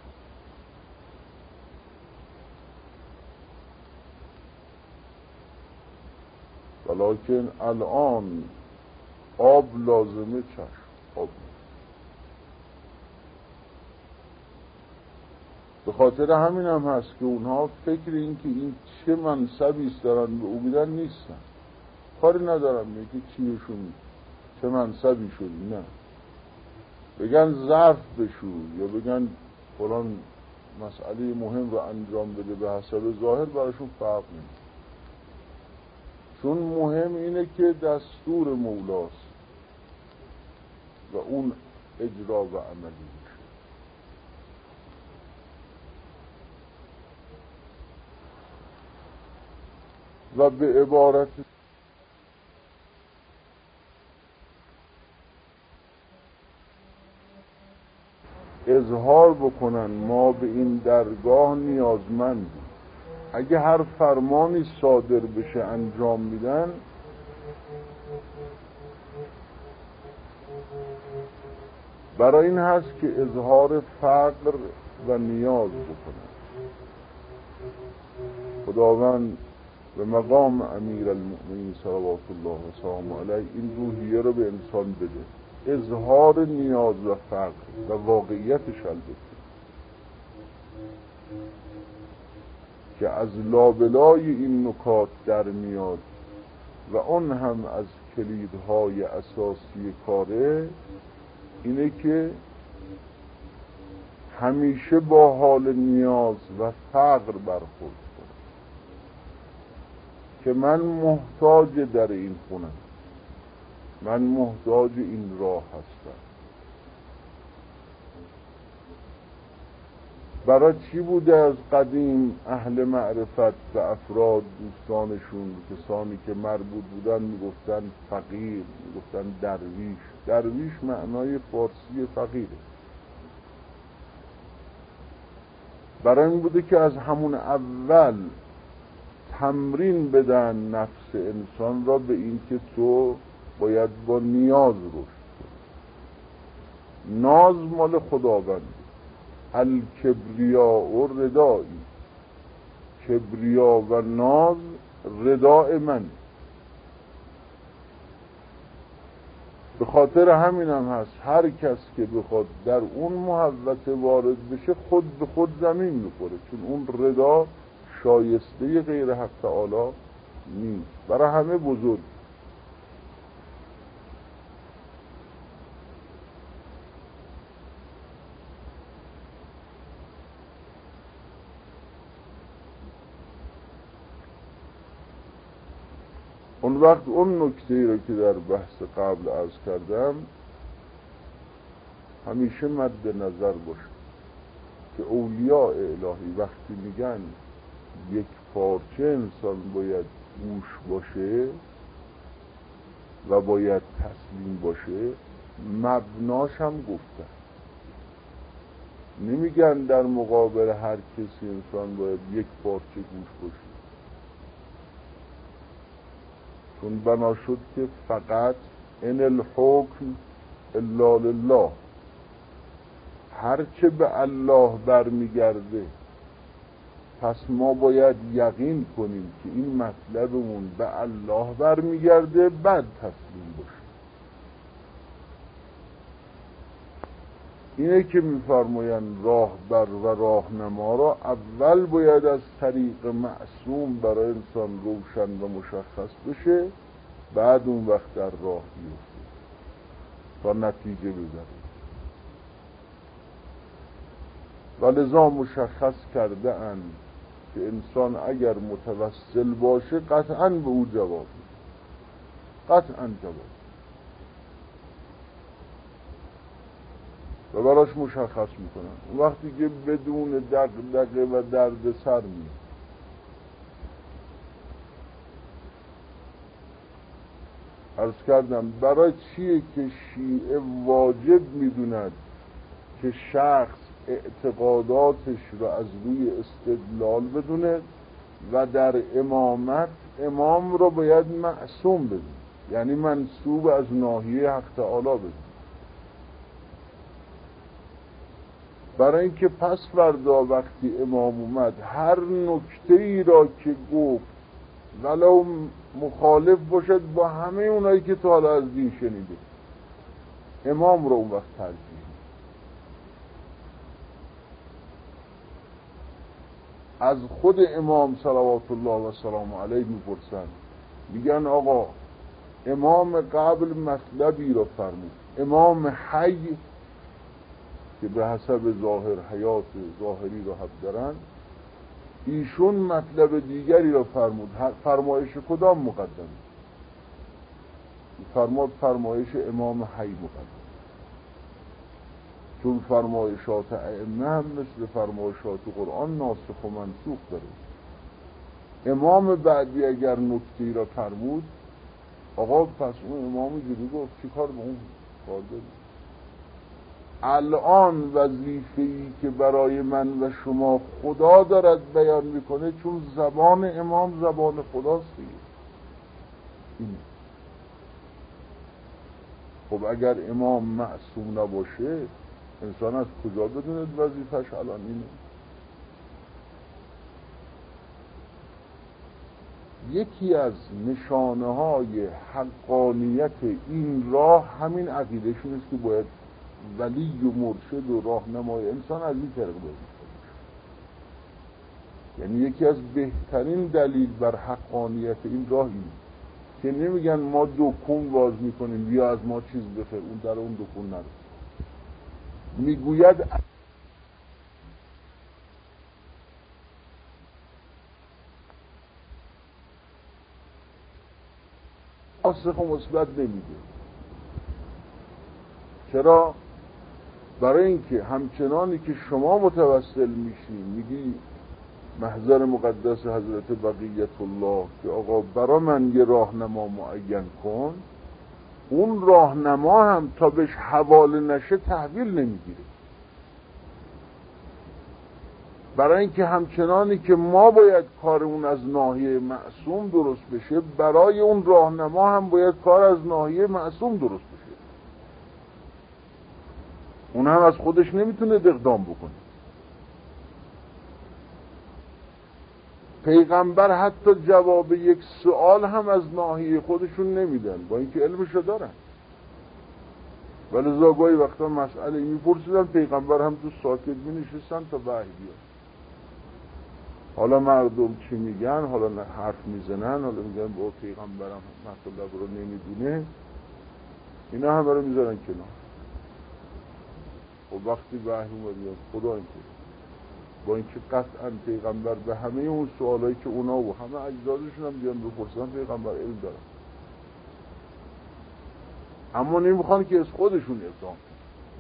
[SPEAKER 1] ولیکن الان آب لازمه، چشم آب میاره. به خاطر همین هم هست که اونها فکر این که این چه منصبی است دارن به او میدن نیستن، کاری ندارن میگه چیشون چه منصبی شدی، نه بگن ظرف بشور یا بگن فلان مسئله مهم رو انجام بده به حسب ظاهر براشون فرق نمیکنه، چون مهم اینه که دستور مولاست و اون اجرا و عملی میشه. و به عبارت اظهار بکنن ما به این درگاه نیازمندیم. اگه هر فرمانی صادر بشه انجام میدن، برای این هست که اظهار فقر و نیاز بکنن. خداوند به مقام امیر المؤمنین صلوات الله و سلامه علیه این روحیه رو به انسان بده، اظهار نیاز و فقر و واقعیتش البته که از لابلای این نکات در میاد و اون هم از کلیدهای اساسی کاره اینه که همیشه با حال نیاز و فقر برخورد کنه که من محتاج در این خونم، من محتاج این راه هستم. برای چی بوده از قدیم اهل معرفت و افراد دوستانشون، کسانی که مربوط بودن میگفتن فقیر، میگفتن درویش. درویش معنای فارسی فقیره. برای این بوده که از همون اول تمرین بدن نفس انسان را به این که تو باید با نیاز رشد کنی. ناز مال خداوند، الکبریا و ردایی، کبریا و ناز رداء من. به خاطر همین هم هست هر کس که بخواد در اون محوطه وارد بشه خود به خود زمین میخوره، چون اون ردا شایسته غیر حق تعالی نیست. برای همه بزرگ. اون وقت اون نکته رو که در بحث قبل عرض کردم همیشه مد نظر باشه که اولیاء الهی وقتی میگن یک پارچه انسان باید گوش باشه و باید تسلیم باشه، مبناش هم گفتن. نمیگن در مقابل هر کسی انسان باید یک پارچه گوش باشه، چون بنا شد که فقط ان الحکم الا لله، هرچه به الله برمیگرده. پس ما باید یقین کنیم که این مطلبمون به الله برمیگرده، بعد تسلیم باشیم. اینه که میفرمایند راهبر و راهنما را اول باید از طریق معصوم برای انسان روشن و مشخص بشه، بعد اون وقت در راه بیفته تا نتیجه بزنه. و لذا مشخص کرده اند که انسان اگر متوسل باشه قطعاً به او جواب میده، قطعاً جواب، و براش مشخص میکنن. اون وقتی که بدون دغدغه و درد سر میاد. عرض کردم برای چیه که شیعه واجب میدوند که شخص اعتقاداتش رو از روی استدلال بدونه و در امامت امام رو باید معصوم بدونه، یعنی منسوب از ناحیه حق تعالی بدونه. برای اینکه پس فردا وقتی امام اومد هر نکته ای را که گفت ولو مخالف باشد با همه اونایی که تا حالا از دین شنیده، امام رو اون وقت ترجیح. از خود امام صلوات الله و سلام علیه میپرسن، میگن آقا امام قبل مطلبی را فرمود، امام حی که به حسب ظاهر حیات ظاهری را حد دارن، ایشون مطلب دیگری را فرمود، فرمایش کدام مقدم؟ فرمود فرمایش امام حی مقدم، چون فرمایشات ائمه هم مثل فرمایشات قرآن ناسخ و منسوخ داره. امام بعدی اگر نکته‌ای را فرمود، آقا پس اون امام اینجوری گفت، چی کار به اون کار داری؟ الان وظیفه‌ای که برای من و شما خدا دارد بیان میکنه، چون زبان امام زبان خداست دیگه. خب اگر امام معصوم نباشه، انسان از کجا بدونه وظیفه‌اش الان اینه؟ یکی از نشانه‌های حقانیت این راه همین عقیده‌شون است که باید ولی و مرشد و راهنمای انسان از این طریق باید. یعنی یکی از بهترین دلیل بر حقانیت این راه این که نمیگن ما دکون باز میکنیم بیا از ما چیز بخیر، اون در اون دکون نداره. میگوید آسخ و مثبت نمیده. چرا؟ برای اینکه همچنانی که شما متوسل میشی میگی محضر مقدس حضرت بقیت الله که آقا برا من یه راهنما معین کن، اون راهنما هم تا بهش حواله نشه تحویل نمیگیره. برای اینکه همچنانی که ما باید کارمون از ناحیه معصوم درست بشه، برای اون راهنما هم باید کار از ناحیه معصوم درست بشه. اون هم از خودش نمیتونه اقدام بکنه. پیغمبر حتی جواب یک سوال هم از ناحیه خودشون نمیدن، با اینکه علمشو دارن. ولی زاگاهی وقتا مسئله میپرسیدن، پیغمبر هم تو ساکت مینشستن تا وحی بیاد. حالا مردم چی میگن، حالا حرف میزنن، حالا میگن با پیغمبرم مطلب رو نمیدونه، اینا هم رو میذارن کنار. و وقتی وحی اومد خدا اینطور، با اینکه قطعا پیغمبر به همه اون سوالایی که اونا و همه اجدادشون هم بیان بپرسن پیغمبر علم دارن، اما نمیخوان که از خودشون اقدام کنن.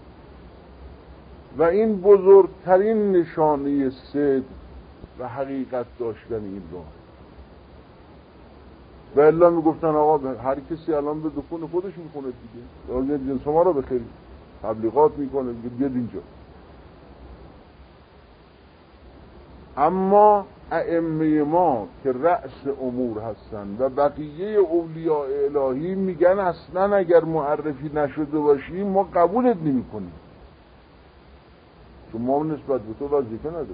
[SPEAKER 1] و این بزرگترین نشانه صدق و حقیقت داشتن این راه. و الا میگفتن آقا هر کسی الان به دکون خودش میکنه دیگه، جنس ما رو بخیر تبلیغات میکنه بیاد اینجا. اما ائمه ما که رأس امور هستن و بقیه اولیاء الهی میگن اصلا اگر معرفی نشده باشی ما قبولت نمی کنیم، چون ما نسبت به تو وظیفه نداریم،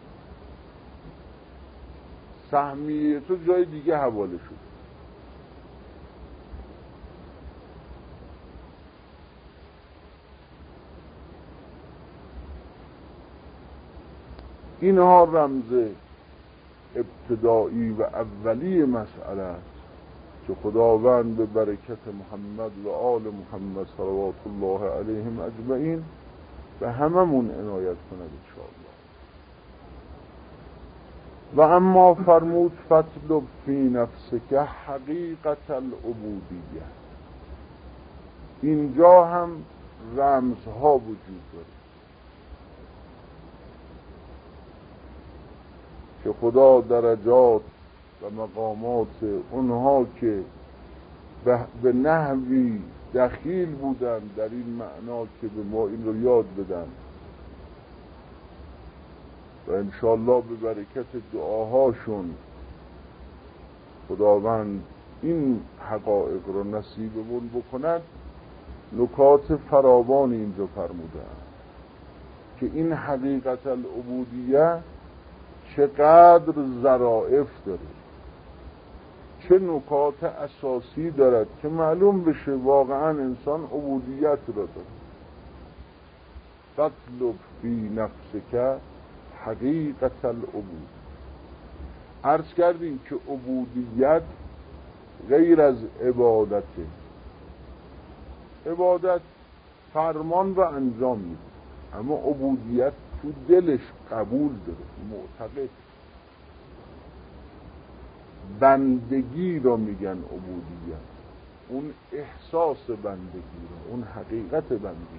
[SPEAKER 1] سهمیه تو جای دیگه حواله شد. اینها رمز ابتدایی و اولی مسئله است که خداوند به برکت محمد و آل محمد صلوات الله علیهم اجمعین به هممون عنایت کند انشاءالله. و اما فرمود فاطلب فی نفسک حقیقت العبودیه. اینجا هم رمزها وجود داره که خدا درجات و مقامات اونها که به نحوی دخیل بودن در این معنا که به ما این رو یاد بدن و انشاءالله به برکت دعاهاشون خداوند این حقایق رو نصیبمون بکند. نکات فراوانی اینجا فرمودن که این حقیقت العبودیه چقدر ظرائف داره، چه نکات اساسی دارد که معلوم بشه واقعا انسان عبودیت را داره. فاطلب فی نفسک حقیقت العبود. عرض کردیم که عبودیت غیر از عبادته. عبادت فرمان و انجام میده، اما عبودیت تو دلش قبول داره، معتقد. بندگی را میگن عبودیت، اون احساس بندگی را، اون حقیقت بندگی.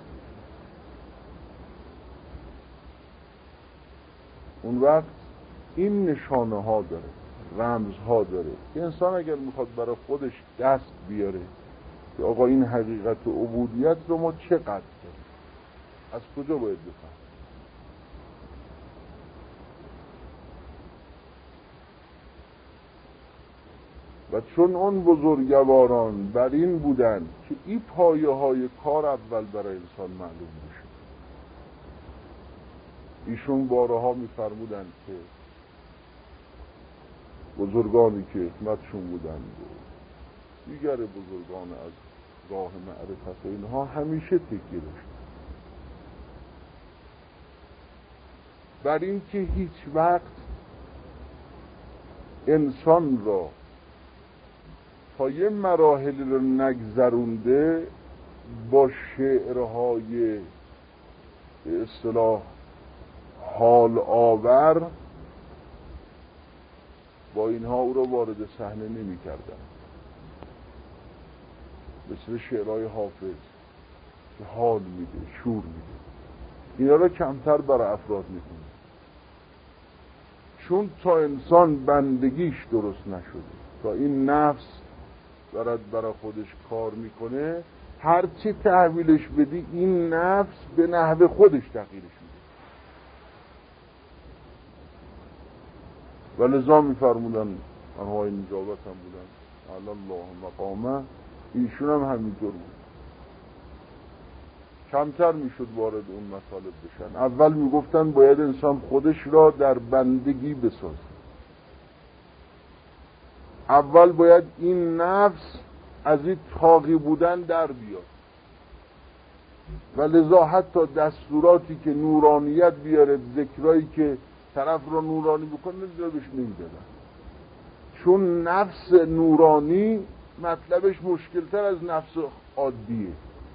[SPEAKER 1] اون وقت این نشانه ها داره. رمزها داره که انسان اگر میخواد برای خودش دست بیاره که آقا این حقیقت عبودیت رو ما چقدر داریم، از کجا باید بفهم؟ و چون اون بزرگواران بر این بودن که این پایه های کار اول برای انسان معلوم بشه، ایشون بارها میفرمودند که بزرگانی که حکمتشون بودند و دیگر بزرگان از راه معرفت و اینها همیشه تکیه داشتن بر این که هیچ وقت انسان را تا یه مراحلی رو نگذرونده با شعرهای به اصطلاح حال آور با اینها او را وارد صحنه نمی کردن، مثل شعرهای حافظ که حال میده، شور میده، اینا را کمتر برای افراد میکنه، چون تا انسان بندگیش درست نشده، تا این نفس دارد برای خودش کار میکنه، هر چی تحویلش بدی این نفس به نحو خودش تغییرش میده. و لذا میفرمودن آنهای نجابت هم بودن علی الله مقامه، ایشون هم همینطور بود، کمتر میشد وارد اون مطالب بشن. اول میگفتن باید انسان خودش را در بندگی بسازه، اول باید این نفس از این طاغی بودن در بیاد، و لذا حتی دستوراتی که نورانیت بیاره، ذکرایی که طرف را نورانی بکنه بهش نمیدادن، چون نفس نورانی مطلبش مشکلتر از نفس عادیه.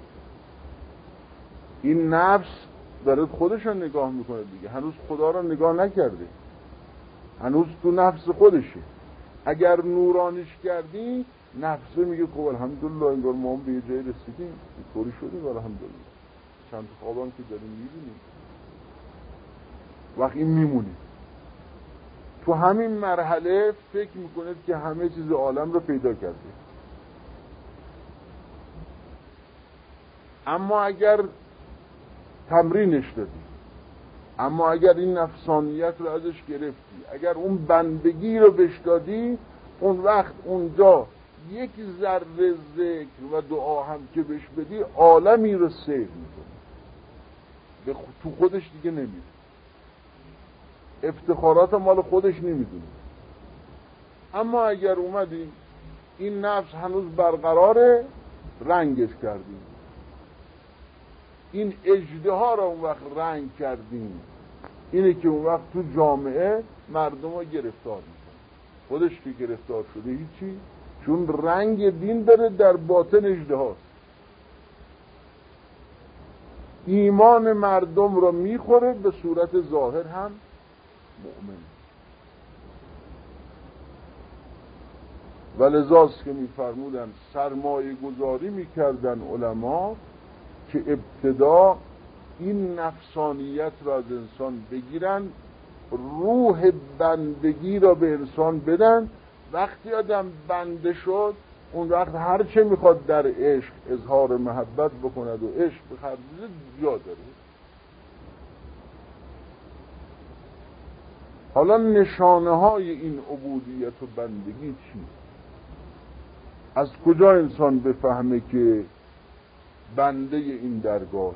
[SPEAKER 1] این نفس داره خودش رو نگاه میکنه دیگه، هنوز خدا رو نگاه نکرده، هنوز تو نفس خودشه. اگر نورانیش کردی نفسه میگه خب الحمدلله انگار ما هم به یه جای رسیدیم، طوری شدیم الحمدلله، چند خوابم که داریم میبینیم. وقتی میمونی تو همین مرحله فکر میکنید که همه چیز عالم رو پیدا کرده. اما اگر تمرینش دادی، اما اگر این نفسانیت رو ازش گرفتی، اگر اون بندگی رو بهش دادی، اون وقت اونجا یک ذره ذکر و دعا هم که بهش بدی عالمی رو سیر میکنه، تو خودش دیگه نمیره، افتخارات مال خودش نمیدونه. اما اگر اومدی این نفس هنوز برقراره، رنگش کردیم، این اژدها رو اون وقت رنگ کردیم، اینه که اون وقت تو جامعه مردم رو گرفتار میکنه. خودش که گرفتار شده هیچی، چون رنگ دین داره در باطن اژدهاست. ایمان مردم رو میخوره، به صورت ظاهر هم مؤمن. و لذاست که میفرمودن سرمایه گذاری میکردن علما که ابتدا این نفسانیت را از انسان بگیرن، روح بندگی را به انسان بدن. وقتی آدم بنده شد، اون وقت هر چه میخواد در عشق اظهار محبت بکند و عشق بخرجه جا داره. حالا نشانه های این عبودیت و بندگی چی؟ از کجا انسان بفهمه که بنده این درگاهه؟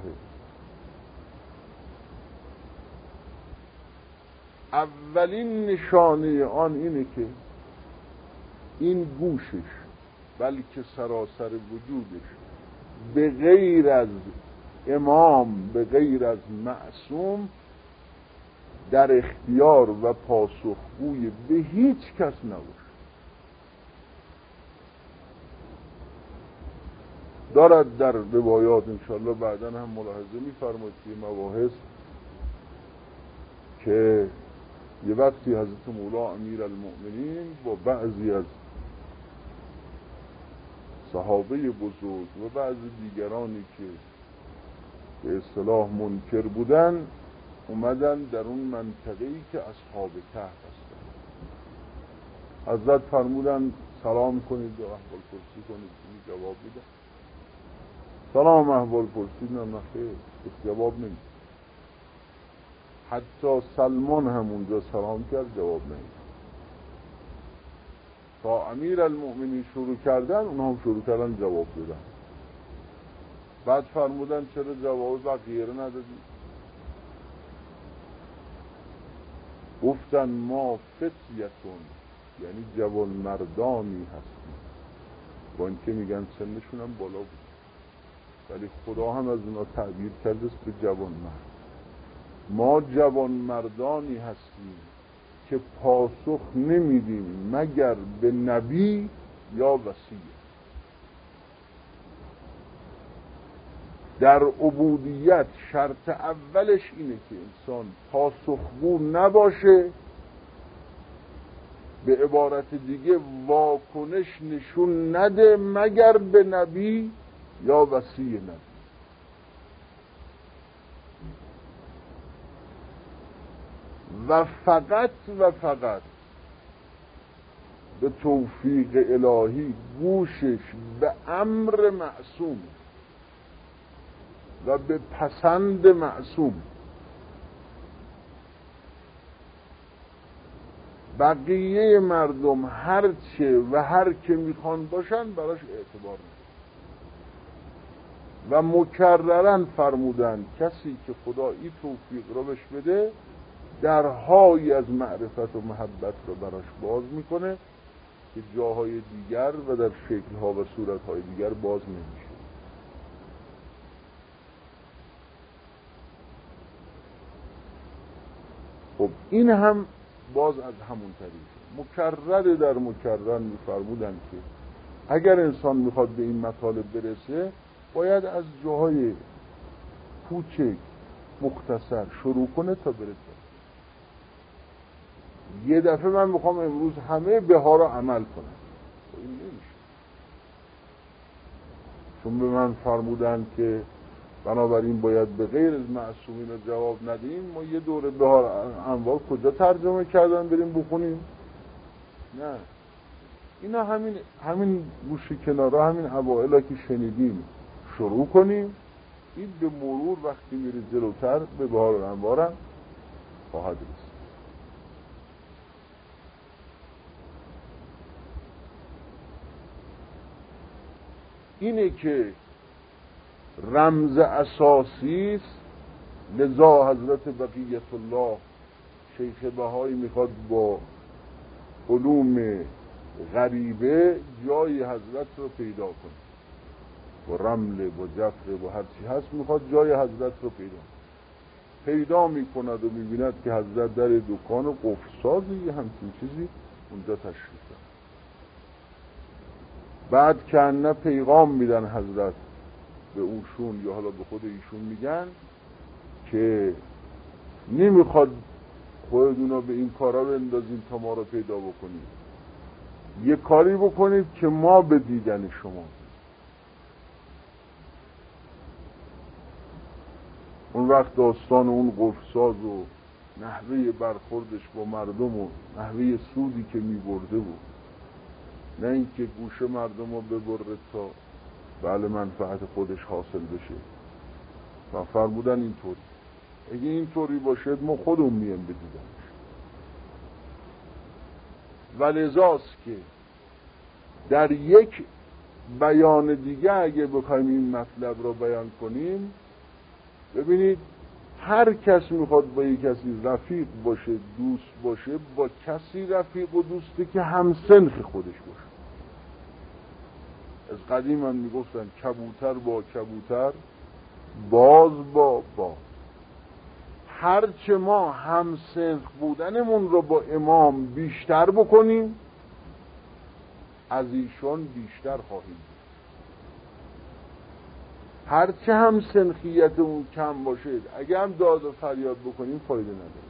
[SPEAKER 1] اولین نشانه آن اینه که این گوشش بلکه سراسر وجودش به غیر از امام، به غیر از معصوم، در اختیار و پاسخگوی به هیچ کس نباشه. دارد در روایات انشاءالله بعداً هم ملاحظه می‌فرمایید که مباحث که یه وقتی حضرت مولا امیرالمؤمنین با بعضی از صحابه بزرگ و بعضی دیگرانی که به اصطلاح منکر بودن اومدن در اون منطقه‌ای که اصحاب کهف هستن. حضرت فرمودن سلام کنید و احوال پرسی کنید. این جواب میده سلام احوال پرسی نه خیر، جواب نمید. حتی سلمان هم اونجا سلام کرد جواب نمید. تا امیر المؤمنین شروع کردن اونها هم شروع کردن جواب دادن. بعد فرمودن چرا جواب بقیه رو ندادی؟ گفتن ما فتیتون، یعنی جوان مردانی هستیم، با اینکه میگن سنشون هم بالا بود، ولی خدا هم از اونا تعبیر کرده است به جوان مرد. ما جوان مردانی هستیم که پاسخ نمیدیم مگر به نبی یا وصیت. در عبودیت شرط اولش اینه که انسان پاسخگو نباشه، به عبارت دیگه واکنش نشون نده مگر به نبی یا وصی نبی. و فقط به توفیق الهی گوشش به امر معصوم و به پسند معصوم. بقیه مردم هرچه و هر که میخوان باشن براش اعتبار نداره. و مکررن فرمودن کسی که خدا این توفیق رو بهش بده درهایی از معرفت و محبت رو براش باز میکنه که جاهای دیگر و در شکلها و صورتهای دیگر باز نمیشه. خب این هم باز از همون طریقه مکرر در مکرر میفرمودن که اگر انسان میخواد به این مطالب برسه باید از جاهای کوچک مختصر شروع کنه تا برسه. یه دفعه من میخوام امروز همه بها رو عمل کنم، این نمیشه. چون به من فرمودن که بنابراین باید به غیر از معصومین رو جواب ندیم. ما یه دوره بهار انوار کجا ترجمه کردن بریم بخونیم؟ نه، اینا همین گوشه کنارا همین اوائلا که شنیدیم شروع کنیم. این به مرور وقتی میره جلوتر به بهار انوار خواهد رسید. اینه که رمز اساسی است. لذا حضرت بقیت الله شیخ بهایی میخواد با علوم غریبه جای حضرت رو پیدا کنه، با رمل با جفر با هر چی هست میخواد جای حضرت رو پیدا میکند و میبیند که حضرت در دکان قفل‌سازی همچین چیزی اونجا تشریف دارن. بعد که نه پیغام میدن حضرت به اوشون یا حالا به خود ایشون میگن که نمیخواد خودتون به این کارا بندازین تا ما رو پیدا بکنید، یه کاری بکنید که ما به دیدن شما. اون وقت داستان اون قفل‌ساز و نحوه برخوردش با مردم و نحوه سودی که میبرده بود، نه اینکه گوشه مردم رو ببره تا بله منفعت خودش حاصل بشه. و فرمودن اینطوری اگه اینطوری باشد ما خودمون میم بدیدنش. ولذاست که در یک بیان دیگه اگه بخوایم این مطلب رو بیان کنیم، ببینید هر کس میخواد با یک کسی رفیق باشه دوست باشه با کسی رفیق و دوسته که همسنخ خودش باشه. از قدیم هم میگفتن کبوتر با کبوتر باز با باز. هرچه ما همسنخ بودنمون رو با امام بیشتر بکنیم از ایشون بیشتر خواهیم بود. هرچه هم سنخیتمون کم باشه اگه هم داد و فریاد بکنیم فایده نداره.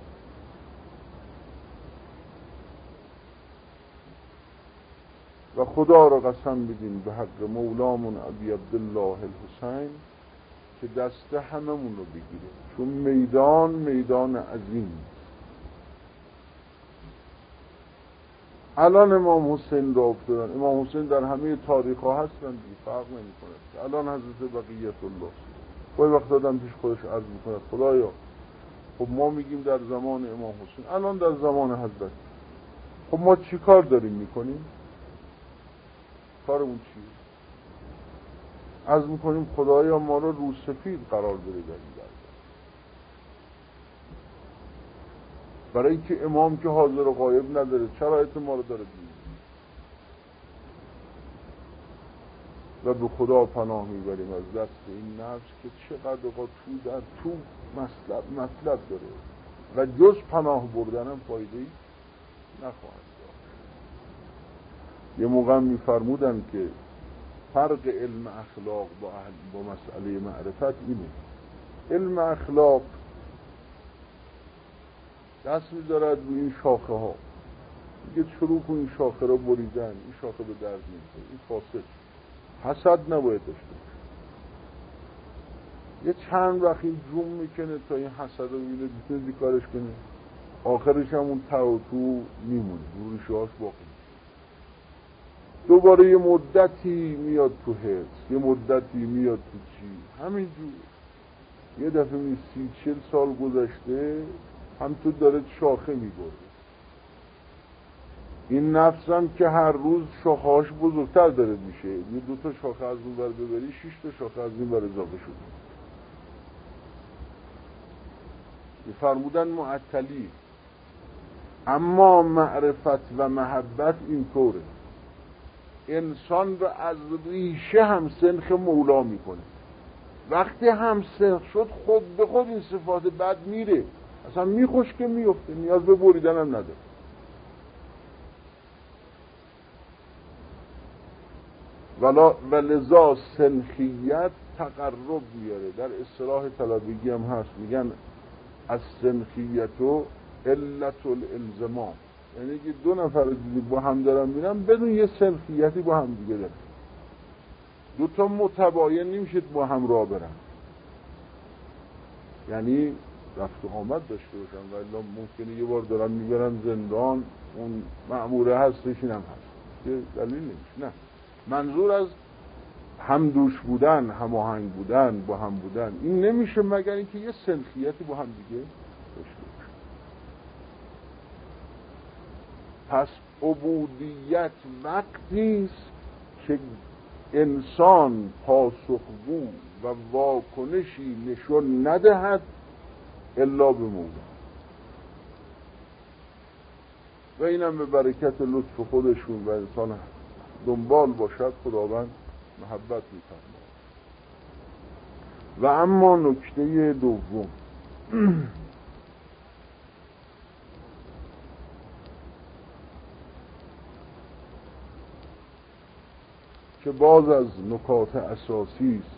[SPEAKER 1] و خدا را قسم بدیم به حق مولامون ابی عبدالله الحسین که دست هممون رو بگیره، چون میدان عظیم. الان امام حسین را افتادن، امام حسین در همه تاریخ ها هستن دیگه، فرق نمیکنه. الان حضرت بقیت الله گاهی وقت آدم پیش خودش عرض میکنه خدایا خب ما میگیم در زمان امام حسین، الان در زمان حضرت، خب ما چی کار داریم میکنیم؟ کارمون چیه؟ عرض میکنیم خدایا ما رو روسفید قرار بده در این درگاه، برای اینکه امام که حاضر و غایب نداره شرایط ما رو داره می‌بینه و به خدا پناه میبریم از دست این نفس که چقدر تو مطلب داره و جز پناه بردنم فایده‌ای نخواهد داشت. یه موقع میفرمودن که فرق علم اخلاق با مسئله معرفت اینه. علم اخلاق دست می‌دارد روی این شاخه ها، میگه شروع کن این شاخه رو بریدن، این شاخه به درد نمی‌خوره، این فاسد، حسد نباید داشته باشه. یه چند وقت این جون میکنه تا این حسد رو ببینه بیتونه بیکارش کنه، آخرش هم اون تو میمونه، روشهاش باقی. دوباره یه مدتی میاد تو حس، یه مدتی میاد تو چی، همینجور یه دفعه 30-40 سال گذشته همطور داره شاخه میبره. این نفسم که هر روز شاخه‌هاش بزرگتر داره میشه، یه 2 تا شاخه از اون ور ببری 6 تا شاخه از این ور اضافه شده. فرمودن معطلی. اما معرفت و محبت اینطوره، انسان رو از ریشه هم سنخ مولا میکنه. وقتی هم سنخ شد خود به خود این صفات بد میره، اصلا میخوش که میفته، نیاز به بریدن هم نداره. ولذا سنخیت تقرب میاره. در اصطلاح طلبگی هم هست، میگن از سنخیتو علت الالزمام، یعنی که 2 نفر دیگه با هم دارن میرن بدون یه سنخیتی با هم دیگه دارن، 2 تا متباین نمیشد با هم راه برن، یعنی رفت و آمد داشته باشن. ولی ممکنه یه بار دارن میبرن زندان، اون مأموره هستش اینم هست که دلیل نمیشه. نه، منظور از هم دوش بودن، هماهنگ بودن، با هم بودن، این نمیشه مگر اینکه یه سنخیتی با هم دیگه داشته باشه. پس عبودیت وقتی است که انسان پاسخگو و واکنشی نشون ندهد الا به مولا، و اینم به برکت لطف خودشون و انسان دنبال باشد خداوند محبت می‌فرماید. و اما نکته دوم که باز از نکات اساسی است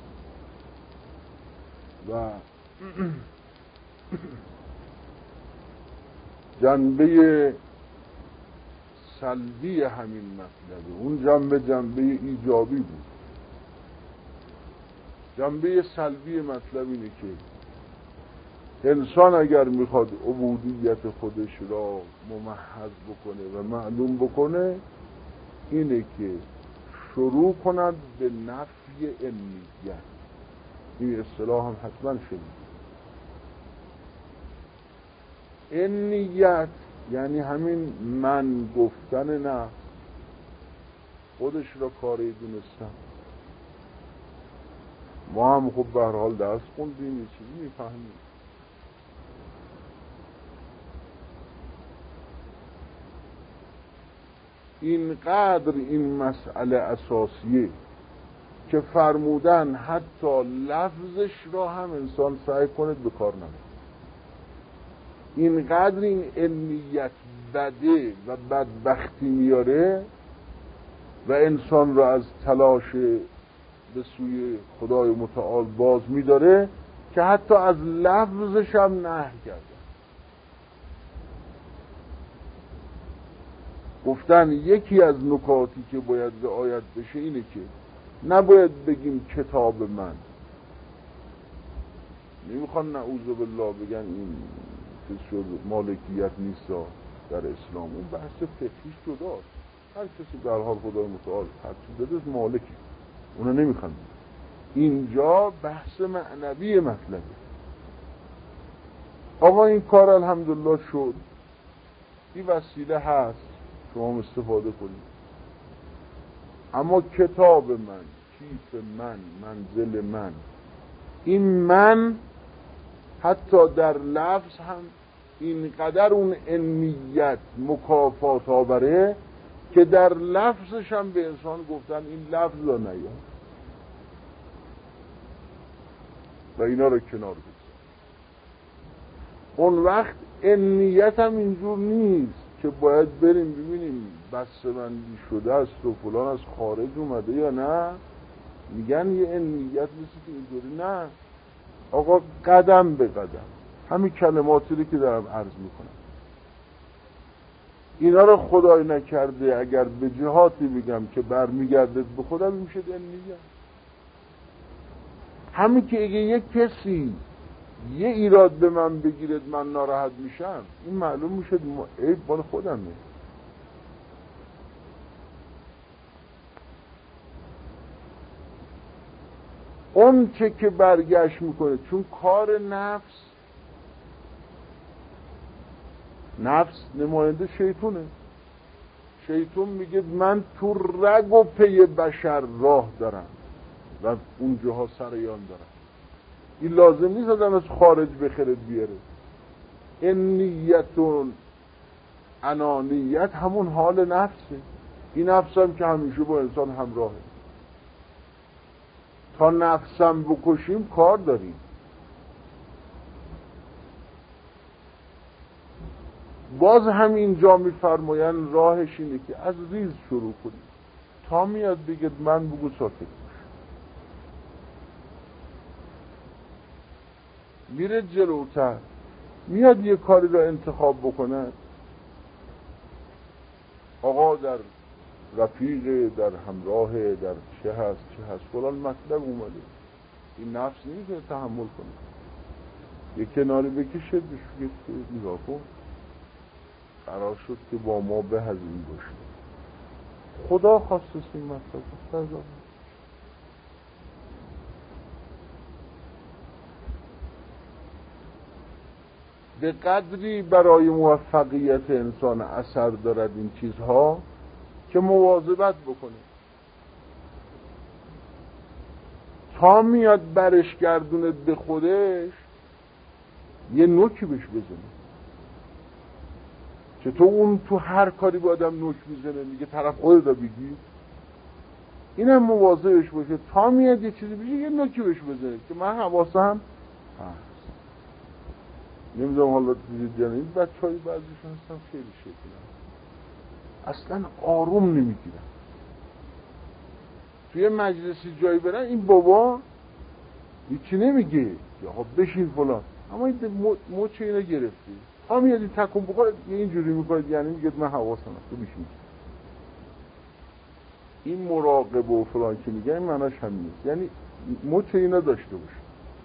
[SPEAKER 1] و جنبه سلبی همین مطلبه، اون جنبه ایجابی بود. جنبه سلبی مطلب اینه که انسان اگر میخواد عبودیت خودش را ممحض بکنه و معلوم بکنه، اینه که شروع کند به نفی انیت. این اصطلاح هم حتما شنید. انیت یعنی همین من گفتن نفس، خودش را کاری دونستن. ما هم خب به هر حال درس خوندیم، یه چیزی میفهمیم. اینقدر این مسئله اساسیه که فرمودن حتی لفظش را هم انسان سعی کنه به کار نبره. اینقدر این انیت بده و بدبختی میاره و انسان را از تلاش به سوی خدای متعال باز میداره که حتی از لفظش هم نهی کرده. گفتن یکی از نکاتی که باید رعایت بشه اینه که نباید بگیم کتاب من. نمیخوان نعوذ بالله بگن این چیز شد مالکیت نیست، در اسلام. اون بحث فقهیش جداست. هر کسی در حال خدای متعال هر چی بده مالکی، اونا نمیخوان. اینجا بحث معنوی مطلبه. آقا این کار الحمدلله شد، این وسیله هست، شما استفاده کنید. اما کتاب من، کیف من، منزل من، این من حتی در لفظ هم اینقدر اون انیت مکافات آوره که در لفظش هم به انسان گفتن این لفظ را نیاد و اینا رو کنار بگذار. اون وقت انیت هم اینجور نیست که باید بریم ببینیم بسته بندی شده است و فلان از خارج اومده یا نه. میگن یه انیت مثل که اینجوری نه. آقا قدم به قدم همین کلماتی که دارم عرض میکنم، اینا رو خدای نکرده اگر به جهاتی بگم که برمیگرده به خودم میشه انیت. همین که اگه یک کسی یه ایراد به من بگیرد من ناراحت میشم، این معلوم میشه عیب مال خودمه. اون چه که برگشت میکنه، چون کار نفس نماینده شیطونه. شیطون میگه من تو رگ و پی بشر راه دارم و اونجاها سریان دارم. این لازم نیست آدم از خارج بخرد بیاره. انیتون انانیت همون حال نفسه. این نفس هم که همیشه با انسان همراهه. تا نفسم بکشیم کار داریم. باز همینجا میفرماین راهش اینه که از ریز شروع کنیم تا میاد بگید من بگو ساکت باش. میره جلوتر، میاد یه کاری را انتخاب بکنه. آقا در رفیق، در همراه، در چه هست فلان مطلب اومده، این نفس نمیتونه تحمل کنه. یه کناری بکشه بشه که نگاه کن، قرار شد که با ما به هزین باشه. خدا خواسته این مطلب به قدری برای موفقیت انسان اثر دارد این چیزها که مواظبت بکنه تا میاد برش گردونه به خودش یه نوکی بهش بزنه. چطور اون تو هر کاری با آدم نوک میزنه میگه طرف خودت رو بگی، اینم مواظبش باشه تا میاد یه چیزی بشه یه نوکی بهش بزنه که من حواسم هست. نمیدونم حالا دیدید یا نه، این بچه‌های بعضیشون هستن خیلی شکلن اصلا آروم نمیگیرن. توی مجلسی جایی برن این بابا هیچی نمیگه که آقا بشین فلان، اما این مچ اینا گرفتی تا میاد این تکون بخوره یه اینجوری میکنه، یعنی میگه من حواسم هست تو بشین. این مراقبه و فلان که میگه این معناش هم نیست، یعنی مچ اینا داشته باشه.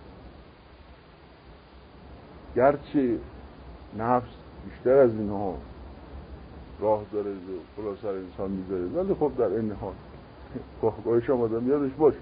[SPEAKER 1] گرچه نفس بیشتر از اینها راه داره فلا سر انسان میذاره، ولی خب در این حال گاهش هم آدم یادش باشه.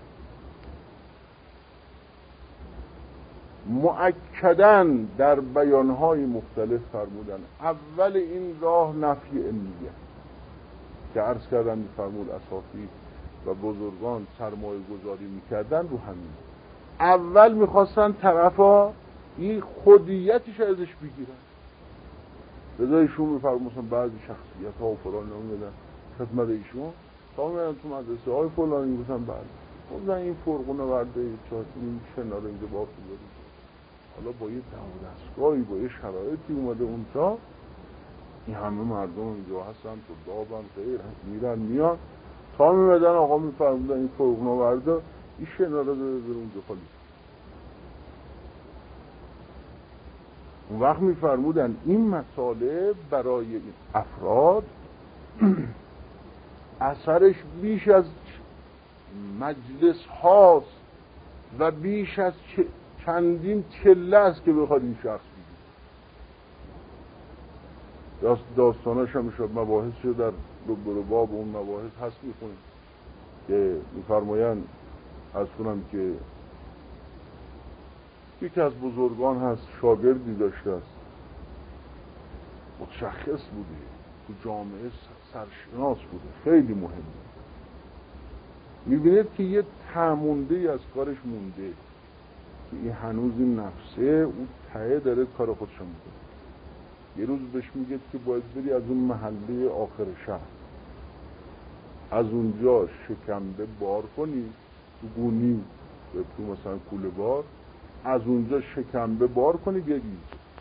[SPEAKER 1] مؤکداً در بیانهای مختلف فرمودن اول این راه نفی انیت که عرض کردن میفرمود اساطیر و بزرگان سرمایه گذاری میکردن رو همین. اول میخواستن طرفا این خودیتش ازش بگیرن. رضای ایشون میفرمود مثلا بعضی شخصیت ها و فلان نمیدن خدمت ایشون تا میدن تو مدرسه های فلانی بودن بعد خودن این فرقونه ورده این شناله اینجا باقی دارید. حالا با یه دم و دستگاهی با یه شرایطی اومده اونجا این همه مردم اینجا هستن تو دابن غیر میرن میان تا میمدن آقا میفرمودن این فرقونه ورده این شناله داره اونجا خالی. اون وقت میفرمودن این مسئله برای این افراد اثرش بیش از مجلس هاست و بیش از چندین چله است که بخواد این شخص بگید. داستاناش هم شد مباحث رو در باب اون مباحث هست میخونیم که میفرمایند از کنم که یکی از بزرگان هست شاگردی داشته است متشخص بوده تو جامعه سرشناس بوده خیلی مهمه میبینید که یه تمونده از کارش مونده که این هنوز این نفسه اون ته داره کار خودشو میکنه یه روز بهش میگه که باید بری از اون محله آخر شهر از اونجا شکمده بار کنی تو گونی یا تو مثلا کوله بار از اونجا شکمده بار کنی بگی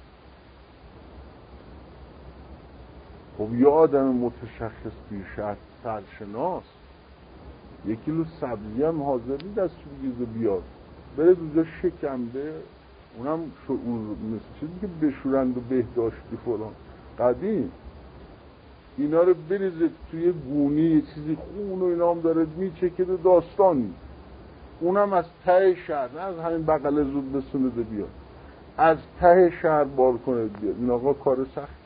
[SPEAKER 1] خب یه آدم متشخص توی شهر سرشناس 1 کیلو سبزی هم حاضر نیست دست بگیزه بیاد بره اونجا شکمده اونم مثل چیزی که بشورند و بهداشتی فلان قدیم اینا رو بریزه توی گونی یه چیزی خون و اینا هم داره میچکه داستانی اونم از ته شهر نه از همین بغل زود بسونده بیاد از ته شهر بار کنه بیاد این آقا کار سختی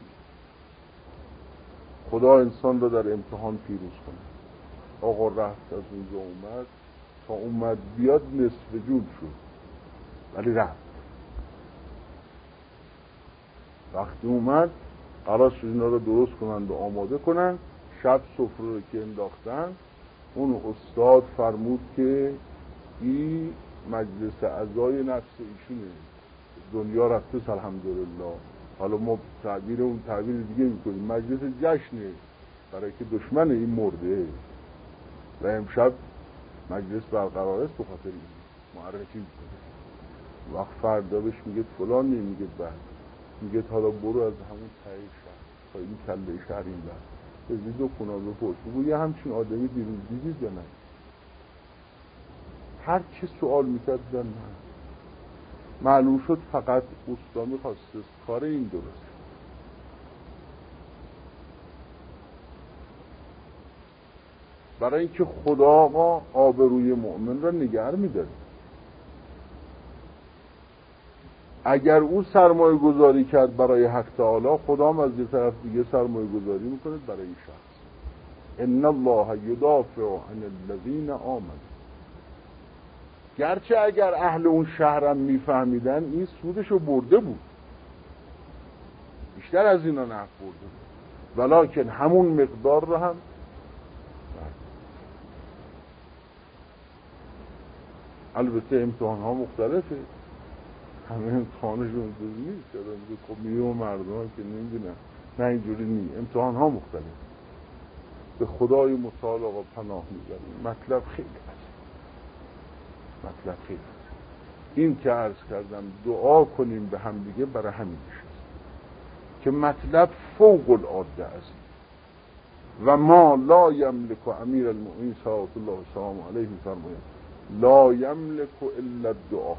[SPEAKER 1] خدا انسان رو در امتحان پیروز کنه آقا رفت از اونجا اومد تا اومد بیاد نصف جون شد ولی رفت وقتی اومد قرار شد اینا رو درست کنند و آماده کنند شب سفره رو که انداختن اون استاد فرمود که این مجلس اعضای نفس ایشونه دنیا رفته الحمدلله حالا ما تعبیر اون تعبیر دیگه میکنیم مجلس جشنه برای که دشمن این مرده و امشب مجلس برقرار است بخاطر این معرفی میکنه وقت فردا بهش میگه فلان میگه بعد میگه حالا برو از همون ته شهر تا این کله شهر این بعد بزید و کنا بپرس بگو یه همچین آدمی دیروز دیدید یا نه هر چه سوال میکرد نه معلوم شد فقط استا میخواست کار این درست برای اینکه خدا آقا آبروی مؤمن را نگه میداره اگر او سرمایه گذاری کرد برای حق تعالی خدا هم از یه طرف دیگه سرمایه گذاری میکنه برای این شخص ان الله یدافع عن الذین آمنوا گرچه اگر اهل اون شهرم میفهمیدن این سودشو برده بود بیشتر از اینا نفع برده بود ولکن همون مقدار رو هم البته امتحان ها مختلفه همه امتحانشون اینجوری نیست خب میلیون مردم هم که نمیدونن نه اینجوری نیست امتحان ها مختلف به خدای متعال آقا پناه میبریم مطلب خیلی هست مطلب خیلی هست این که عرض کردم دعا کنیم به هم دیگه برای همین نشست که مطلب فوق العاده است و ما لا یملک امیر المؤمنین صلوات الله وسلامه علیه فرماید لا یملک الا الدعا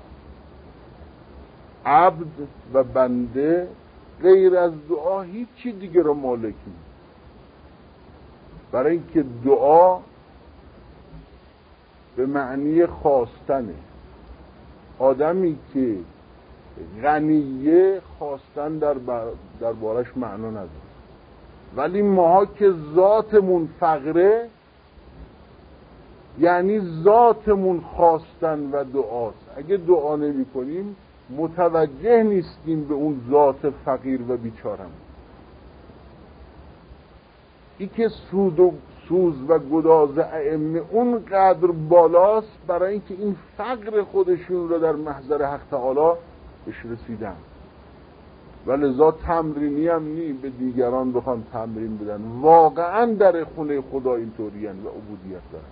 [SPEAKER 1] عبد و بنده غیر از دعا هیچی دیگه رو مالک نیست برای اینکه دعا به معنی خواستنه آدمی که غنیه خواستن در بارش معنا نداره ولی ماها که ذاتمون فقره یعنی ذاتمون خواستن و دعاست اگه دعا نمی کنیم متوجه نیستیم به اون ذات فقیر و بیچارم ای که سوز و گداز ائمه اونقدر بالاست برای اینکه این فقر خودشون رو در محضر حق تعالی بهش رسیدن و لذا تمرینی هم نی به دیگران بخوان تمرین بدن واقعا در خونه خدا اینطوری هن و عبودیت دارن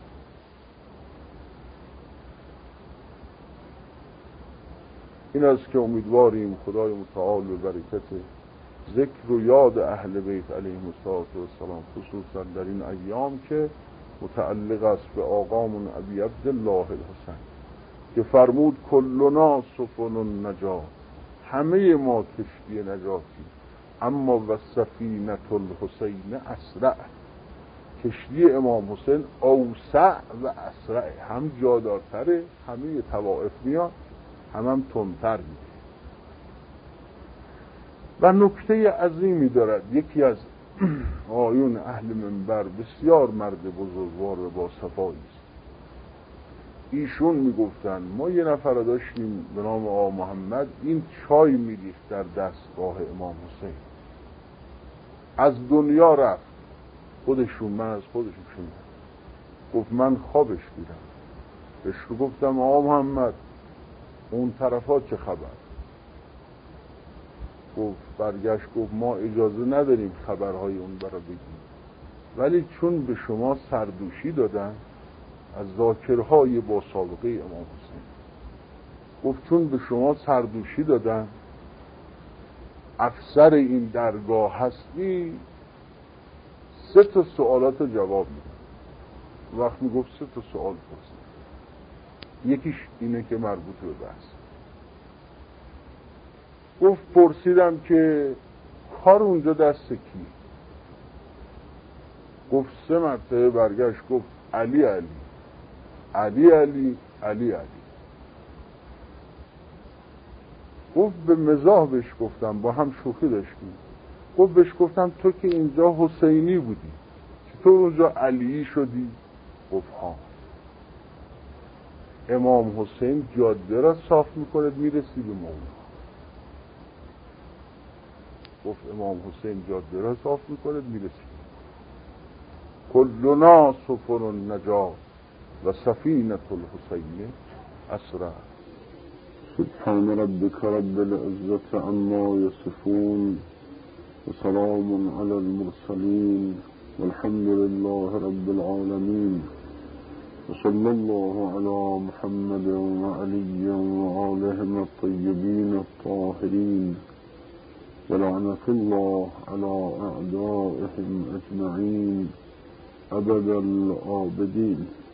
[SPEAKER 1] این است که امیدواریم خدای متعال به برکت ذکر و یاد اهل بیت علیهم السلام خصوصا در این ایام که متعلق است به آقامون ابی عبدالله الحسین که فرمود کلنا سفن النجات همه ما کشتی نجاتی اما و سفینة الحسین اسرع کشتی امام حسین اوسع و اسرع هم جادارتره همه طوائف میان هم تندتر میده و نکته عظیمی دارد. یکی از آیون اهل منبر بسیار مرد بزرگوار و با صفایی است. ایشون میگفتن ما یه نفر داشتیم به نام آقا محمد، این چای میریخت در دستگاه امام حسین، از دنیا رفت. خودشون، من از خودشون شنیدم، گفت من خوابش دیدم. بهش گفتم آقا محمد اون طرفا چه خبر؟ گفت برگشت گفت ما اجازه نداریم خبرهای اون برا بگیم، ولی چون به شما سردوشی دادن از ذاکرهای با سابقه امام حسین، گفت چون به شما سردوشی دادن افسر این درگاه هستی 3 سوالات جواب میدن. وقت میگفت 3 سوال پرسید، یکیش اینه که مربوط به بحث. گفت پرسیدم که کار اونجا دست کی؟ گفت 3 مرتبه برگشت گفت علی علی علی علی علی علی. گفت به مزاح بهش گفتم، با هم شوخی داشتیم، گفت بهش گفتم تو که اینجا حسینی بودی چطور اونجا علی شدی؟ گفت ها، امام حسین جاده را صاف میکنه میرسی به مولا. گفت امام حسین جاده را صاف میکنه میرسی. کلنا سفن النجات و سفینة الحسین اسرع. سبحان ربك رب العزة عما يصفون وسلام على المرسلين والحمد لله رب العالمين وصلى الله على محمد وعلي وآلهم الطيبين الطاهرين ولعنة الله على أعدائهم أجمعين أبد الآبدين.